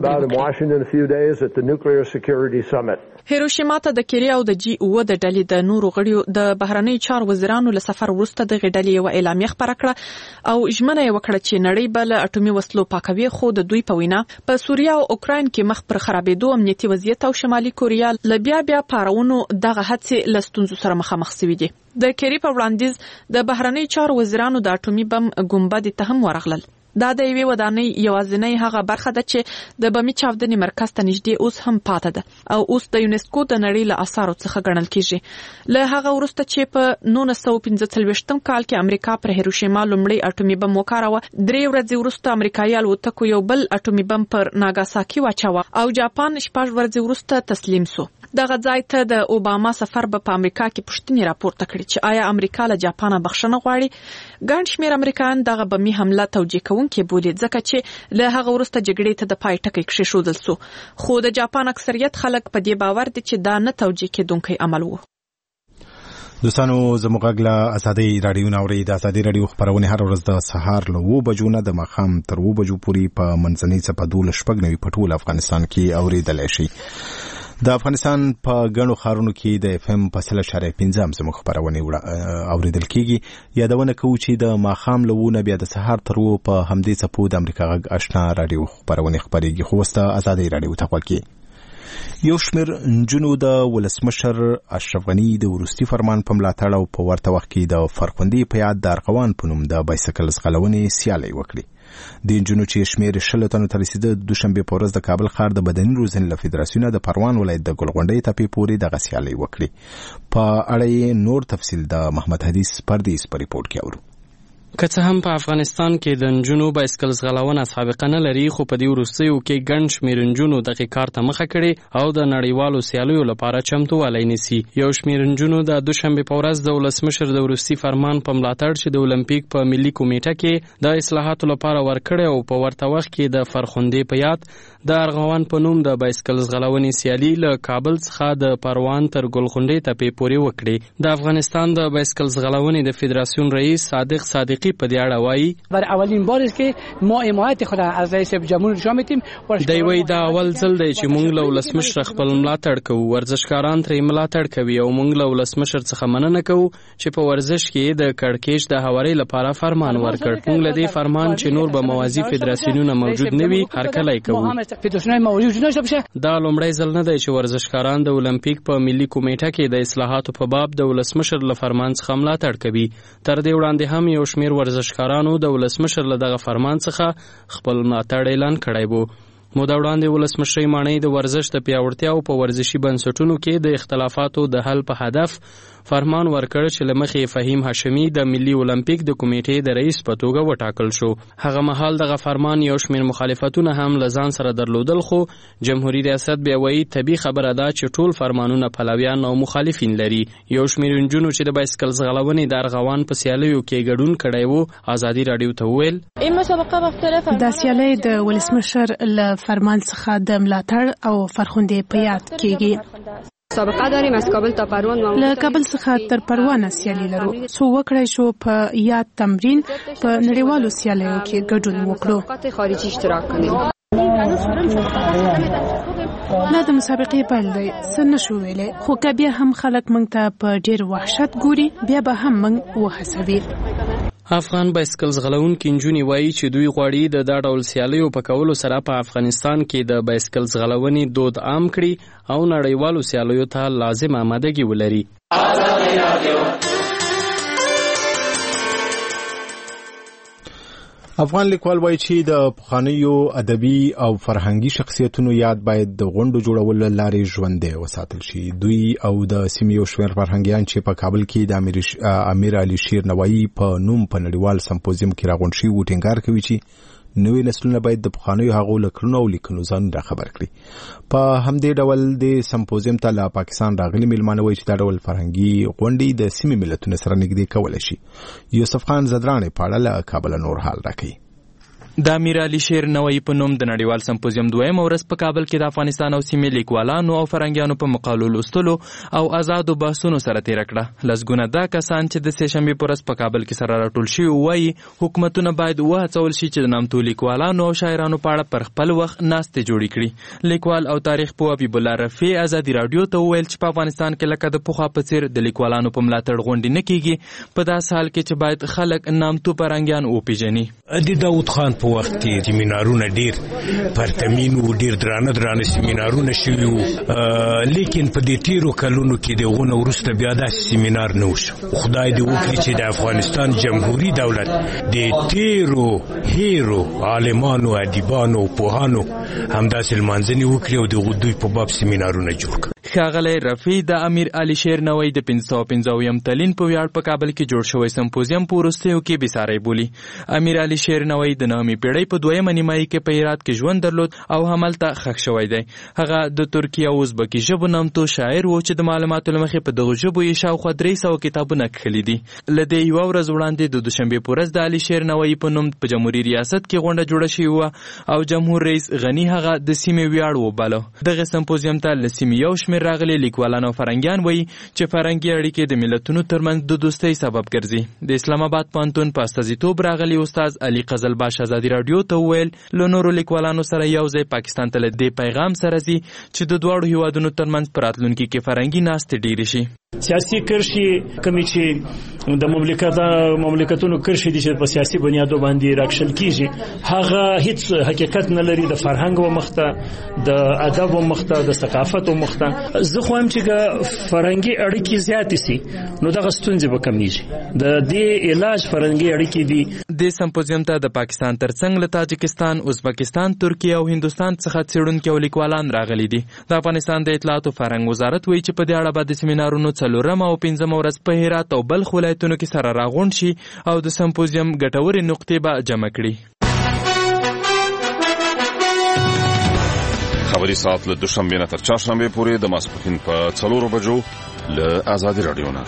خبرې وکړې. هیروشیما ته د کری او د جی او د ډلې د نورو غړیو د بهرنیو چارو وزیرانو له سفر وروسته د غډلې یو اعلامیه خبره کړه او ژمنه یې وکړه چې نړۍ به له اټومي وسلو پاکوي، خو د دوی په وینا په سوریه او اوکراین کې مخ پر خرابېدو امنیتي وضعیت او شمالي کوریا له بیا بیا پارونو دغه هڅې له ستونزو سره مخامخ شوي دي. د کری په وړاندیز د بهرنیو چارو وزیرانو د اټومي بم ګنبد ته هم ورغلل. دا د یوې ودانۍ یوازینۍ هغه برخه ده چې د بمي چاودنې مرکز ته نږدې اوس هم پاته ده او اوس د یونسکو د نړۍ له اثارو څخه ګڼل کیږي. له هغه وروسته چې په نولس سوه پنځه څلوېښتم کال کې امریکا پر هیروشیما لومړی اټومي بم وکاراوه، درې ورځې وروسته امریکایي الوتکو یو بل اټومي بم پر ناګاساکي واچاوه او جاپان شپږ ورځې وروسته تسلیم شو. دغه ځای ته د اوباما سفر به په امریکا کې پوښتنې راپورته کړې چې آیا امریکا له جاپان بخښنه غواړي. ګڼ شمېر امریکایان دغه بمي حمله توجیه کوونکي بولي ځکه چې له هغه وروسته جګړې ته د پای ټکی کېښودل شو، خو د جاپان اکثریت خلک په دې باور دي چې دا نه توجیه کېدونکی عمل و. دوستانو زموږ غږ له ازادي رادیو ناوړي د ازادي رادیو خبرونه هر ورځ د سهار له اوه بجو نه د ماښام تر اوه بجو پورې په منځنۍ څپه دولس شپږ نوي په ټول افغانستان کې اورېدلی شي. د افغانستان په ګڼو ښارونو کې د اف ام په سل اشاریه پنځه هم زموږ خپرونې اورېدل کېږي. یادونه کوو چې د ماښام له اوه نه بیا د سهار تر اوه په همدې څپو د امریکا غږ اشنا رادیو خپرونې خپرېږي. خو اوس د ازادۍ رادیو ته غوږ کړئ. یو شمېر نجونو د ولسمشر اشرف غني د وروستي فرمان په ملاتړ او په ورته وخت کې د فرخندې په یاد د ارغوان په نوم د بایسکل ځغلونې سیالۍ وکړي. د نجونو چې شمېر شلو تنو ته رسېده دوشنبې په ورځ د کابل ښار د بدني روزنې له فدراسیونه د پروان ولایت د ګلغونډۍ تپې پورې دغه سیالۍ وکړي. په اړه یې نور تفصیل د محمد حدیث پردیس په ریپورټ کې اورو. که څه هم په افغانستان کې د نجونو بایسکل ځغلونه سابقه نه لري، خو په دې وروستیو کې ګڼ شمېر نجونو دغې کار ته مخه کړې او د نړیوالو سیالیو لپاره چمتووالی نیسي. یو شمېر نجونو د دوشنبې په ورځ د ولسمشر د وروستي فرمان په ملاتړ چې د اولمپیک په ملي کمیټه کې د اصلاحاتو لپاره ورکړی او په ورته وخت کې د فرخندې په یاد د ارغوان په نوم د بایسکل ځغلونې سیالي له کابل څخه د پروان تر ګلخندې تپې پورې وکړې. د افغانستان د بایسکل ځغلونې د فدراسیون رئیس صادق صادقی په دې اړه وایي برای اولین بار است که ما حمایت خود از رئیس جمهور نشان میدیم. دی وایي دا اول ځل دی چې موږ له ولسمشر خپل ملاتړ کوو، ورزشکاران ترې ملاتړ کوي او موږ له ولسمشر څخه مننه کوو چې په ورزش کې د کړکېچ د هوارۍ لپاره فرمان ورکړ. موږ له دې فرمان چې نور به موازی فدراسیونونه موجود نه وي هرکلی کوو. دا لومړی ځل نه دی چې ورزشکاران د اولمپیک په ملي کمیټه کې د اصلاحاتو په باب د ولسمشر له فرمان څخه ملاتړ کوي. تر دې وړاندې هم یو شمېر ورزشکارانو د ولسمشر له دغه فرمان څخه خپل ملاتړ اعلان کړی و. موده وړاندې ولسمشر ماڼۍ د ورزش د پیاوړتیا او په ورزشي بنسټونو کې د اختلافاتو د حل په هدف فرمان ورکړ چې له مخې فهیم هاشمي د ملي اولمپیک د کمیټې د رئیس په توګه وټاکل شو. هغه مهال دغه فرمان یو شمېر مخالفتونه هم له ځان سره درلودل، خو جمهوریت ریاست بیا وایي طبیعي خبره ده چې ټول فرمانونه پلویان او مخالفین لري. یو شمېر نجونو چې د بایسکل ځغلونې د ارغوان په سیالیو کې ګډون کړی و ازادي راډیو ته وویل دا سیالۍ د ولسمشر له فرمان څخه د ملاتړ او فرخندې په یاد کېږي. سابقه داریم از کابل تا پروان. له کابل څخه تر پروان سیالي لرو، څو وکړای شو په یاد تمرین په نړیوالو سیالیو کې ګډون وکړو. خارجي اشتراک کنیم. لا د مسابقې پیل دی څه نشو ویلی، خو که بیا هم خلک موږ ته په ډېر وحشت ګوري بیا به هم موږ وهڅوي. افغان بایسکل ځغلونکي نجونې وایي چې دوی غواړي د دا ډول سیالیو په کولو سره په افغانستان کې د بایسکل ځغلونې دود عام کړي او نړیوالو سیالیو ته لازم آمادګي ولري. افغان لیکوال وایي چې د پخوانیو ادبي او فرهنګي شخصیتونو یاد باید د غونډو جوړولو لارې ژوندی وساتل شي. دوی او د سیمې یو شمېر فرهنګیان چې په کابل کې د امیر علي شیر نوایي په نوم په نړیوال سمپوزیم کې راغونډ شوي وو ټینګار کوي چې نوې نسلونه باید د پخوانیو هغو له کړنو او لیکنو ځان راخبر کړي. په همدې ډول د سمپوزیم ته له پاکستان راغلي میلمانه وایي چې دا ډول فرهنګي غونډې د سیمې ملتونو سره نږدې کولی شي. یوسف خان زدرانې په اړه له کابله نور حال راکوي. د امیر علي شیر نوایي په نوم د نړیوال سمپوزیم دویمه ورځ په کابل کې د افغانستان او سیمې لیکوالانو او فرهنګیانو په مقالو لوستلو او آزادو بحثونو سره تېره کړه. لسګونه دا کسان چې د سې شنبې په ورځ په کابل کې سره راټول شوي وایي حکومتونه باید وهڅول شي چې د نامتو لیکوالانو او شاعرانو په اړه پر خپل وخت ناستې جوړې کړي. لیکوال او تاریخ پوه حبیب الله رفیع ازادي راډیو ته وویل چې په افغانستان کې لکه د پخوا په څېر د لیکوالانو په ملاتړ غونډې نه کېږي، په داسې حال کې چې باید خلک نامتو فرهنګیان وپېژني. د داود خان په وخت کې سیمینارونه ډیر پرتمین وو، ډیر درانه درانه سیمینارونه شوي وو، لیکن په دې تیرو کلونو کې دغونه وروسته بیا داسې سیمینار نه وشو. خدای دې وکړي چې د افغانستان جمهوریت دولت د تیرو هیرو عالمانو ادیبانو پوهانو همداسې لمانځنې وکړي او د دوی په باب سیمینارونه جوړ کړي. ښاغلی رفیع د امیر علي شیر نوایي د پنځه سوه پنځه اویایم تلین په ویاړ په کابل کې جوړ شوی سمپوزیم په وروستیو کې بېساری بولي. امیر علي شیر نوایي د نهمې پیړۍ په دویمه نیمایي کې په هرات کې ژوند درلود او همالته ښخ شوی دی. هغه د ترکي او ازبکي ژبو نامتو شاعر و چې د معلوماتو له مخې په دغو ژبو یې شاوخوا درې سوه کتابونه کښلي دي. له دې یوه ورځ وړاندې د دوشنبې په ورځ د علي شیر نوایي په نوم په جمهوري ریاست کې غونډه جوړه شوې وه او جمهور رئیس غني هغه د سیمې ویاړ وباله. دغه سمپوزیم ته له سیمې یو شمېر راغلي لیکوالان او فرهنګیان وایي چې فرهنګي اړیکې د ملتونو ترمنځ د دوستۍ سبب ګرځي. د اسلام آباد پوهنتون په استازیتوب راغلي استاد علي قزلباش ازادي راډیو ته وویل له نورو لیکوالانو سره یو ځای پاکستان ته له دې پیغام سره ځي چې د دواړو هیوادونو ترمنځ په راتلونکي کې فرهنګي ناستې ډېرې شي. سیاسي کرښې کومې چې د مملکت مملکتونو کرښې دي چې په سیاسي بنیادو باندې راکشل کیږي هغه هیڅ حقیقت نه لري. د فرهنګ و مخته د ادب و مخته د ثقافت و مخته زه خو هم چې فرهنګي اړیکې زیاتې سي نو دغه ستونزې به کمیږي. د دې علاج فرهنګي اړیکې دي. د سمپوزیم ته د پاکستان ترڅنګ له تاجکستان، ازبکستان، ترکیه او هندوستان څخه څېړونکي او لیکوالان راغلي دي. د افغانستان د اطلاعات او فرهنګ وزارت وایي چې په دې اړه به د سیمینارونو څلورمه او پنځمه ورځ په هرات او بلخ ولایتونو کې سره راغونډ شي او د سمپوزیم ګټورې نقطې به جمع کړي. خبري ساعت له دوشنبې نه تر چهارشنبې پورې د ماسپښین په څلورو بجو له آزادي راډیو نه.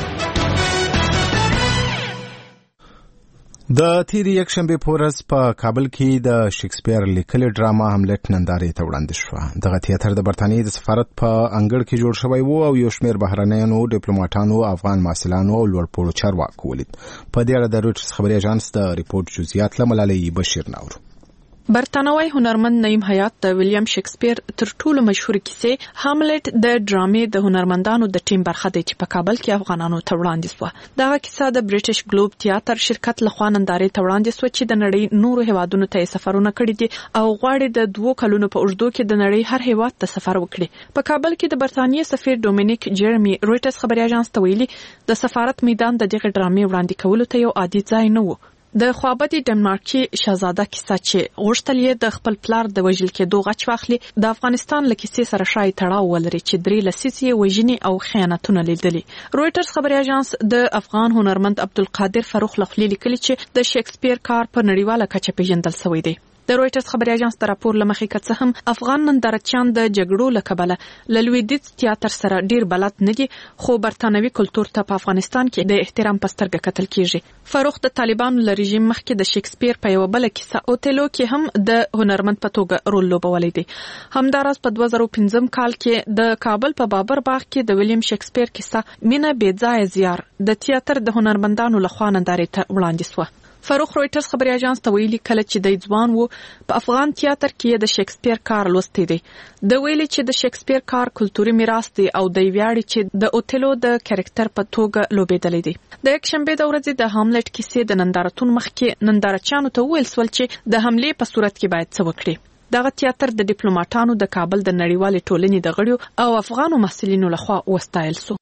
د تیرې یکشنبې په ورځ په کابل کې د شکسپیر لیکلې ډراما هملت نندارې ته وړاندې شوه. دغه تیاتر د برتانیې د سفارت په انګړ کې جوړ شوی و او یو شمېر بهرنیانو ډیپلوماټانو، افغان محصلانو او لوړپوړو چارواکو ولید. په دې اړه د رویټرز خبري اژانس د ریپورت جزئیات له ملالۍ بشیر ناورو. برتانوي هنرمند نعیم حیات د ویلیام شکسپیر تر ټولو مشهور کیسې هاملت د ډرامې د هنرمندانو د ټیم برخه دی چې په کابل کې افغانانو ته وړاندې شوه. دغه کیسه د برټش ګلوب تیاتر شرکت لخوا نندارې ته وړاندې شوه چې د نړۍ نورو هیوادونو ته سفرونه کړي دي او غواړي د دوو کلونو په اوږدو کې د نړۍ هر هیواد ته سفر وکړي. په کابل کې د برتانیې سفیر ډومینیک جیرمی رویټرز خبري اژانس ته ویلي د سفارت میدان د دغه ډرامې وړاندې کولو ته یو عادي ځای نه و. د خوابدي ډنمارکي شاهزاده کیسه چې غوښتل یې د خپل پلار د وژل کېدو غچ واخلي د افغانستان له کیسې سره شای تړاو ولري چې درې لسیزې وژنې او خیانتونه لیدلي. رویټرز خبري اژانس د افغان هنرمند عبدالقادر فاروق لخلی لیکلي چې د شکسپیر کار په نړیواله کچه پیژندل شوی دی. د رویټرز خبري اژانس د راپور لمخې که څه هم افغان نندارچیان د جګړو له کبله له لویدیځ تیاتر سره ډیر بلد نه دي، خو برتانوي کلتور ته په افغانستان کې د احترام په سترګه کتل کیږي. فاروق د طالبانو له رژیم مخکې د شکسپیر په یو بل کیسه اوتیلو کې هم د هنرمند په توګه رول لوبولی دی. همداراز په دوه زره پنځم کال کې د کابل په بابر باغ کې د ویلیام شکسپیر کیسه مینه بې ځایه زیار د تیاتر د هنرمندانو لخوا نندارې ته وړاندې شوه. فاروق رویټرز خبري اژانس ته ویلي کله چې د ځوان وو په افغان تیاتر کې د شکسپیر کار لوستی دی. د ویلي چې د شکسپیر کار کلتوري میراث دی او د ویاړي چې د اوتیلو د کریکټر په توګه لوبېدلی دی. د یکشنبې د ورځې د هاملت کیسې د نندارتون مخکې نندارچیانو ته وویل شول چې د حملې په صورت کې باید څه وکړي. دغه تیاتر د ډیپلوماټانو د کابل د نړیوالې ټولنې د غړیو او افغانو محصلینو لخوا وستایل شو.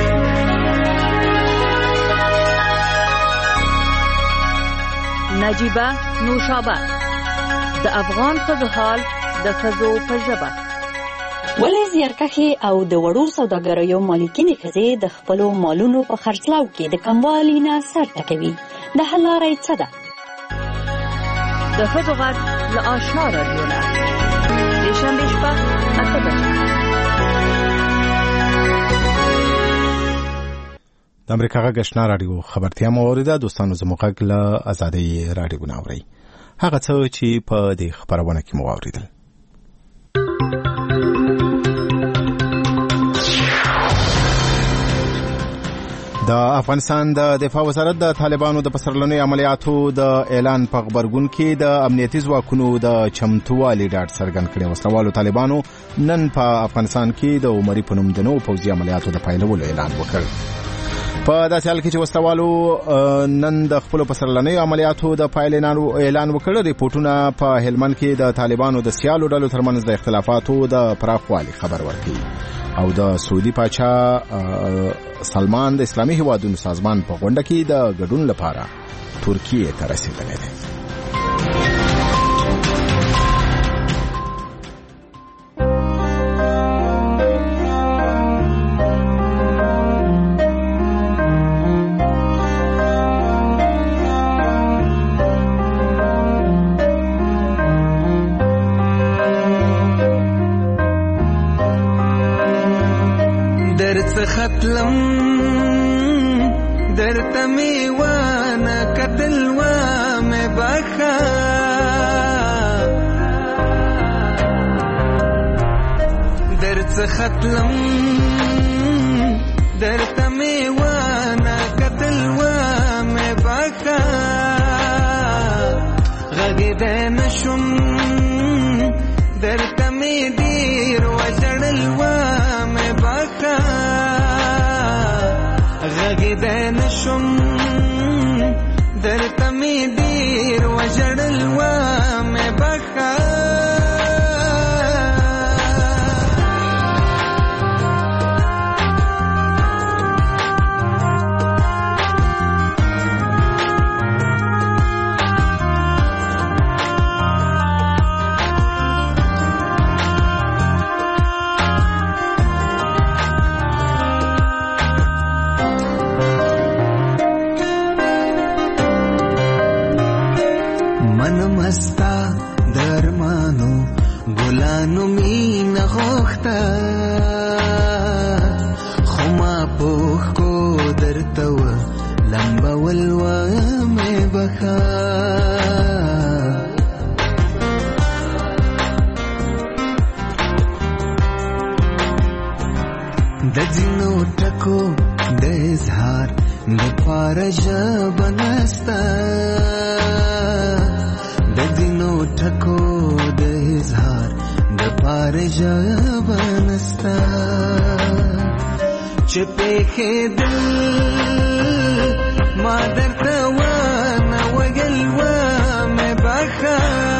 نجیبه نوشابه د افغان ښځو حال د ښځو په ژبه. ولې زیارکښې او د وړو سوداګریو مالکینې ښځې د خپلو مالونو په خرڅلاو کې د کموالي نه سر ټکوي؟ د حل لاره یې څه ده؟ د ښځو غږ له آشنا راډیو نه د شنبې شپه اته بجې. د امریکا غږ آشنا راډیو خبرتیا مو اوریده. دوستانو زموږ غږ له آزادۍ راډیو نه اورئ. هغه څه چې په دې خبرونه کې مو اوریدل. د افغانستان د دفاع وزارت د طالبانو د پسرلنۍ عملیاتو د اعلان په خبرګون کې د امنیتي ځواکونو د چمتووالي ډاډ څرګند کړی. وسلوالو طالبانو نن په افغانستان کې د عمري په نوم د نوو پوځي عملیاتو د پیلولو اعلان وکړ. په داسې حال کې چې وسلوالو نن د خپلو پسرلنیو عملیاتو د پیل اعلان وکړ، ریپورټونه په هلمند کې د طالبانو د سیالو ډلو ترمنځ د اختلافاتو د پراخوالي خبر ورکوي او د سعودي پاچا سلمان د اسلامي هیوادونو سازمان په غونډه کې د ګډون لپاره ترکیې ته رسیدلی دی. ختلم درته می وانه کتل و مې بخا درته ختلم درته می وانه کتل و مې بخا غږ دې نشم درته می ډیر وژړل و مې بخا غږ دې نشم درته می ډیر وژړل و مې بخا پوخ کو درته و لمبول و مې بخا د ځینو ټکو د اظهار د پاره ژبه نسته د ځینو ټکو د اظهار د پاره ژبه نسته چې پېښېدل ما درته ونه ویل و مې بخښه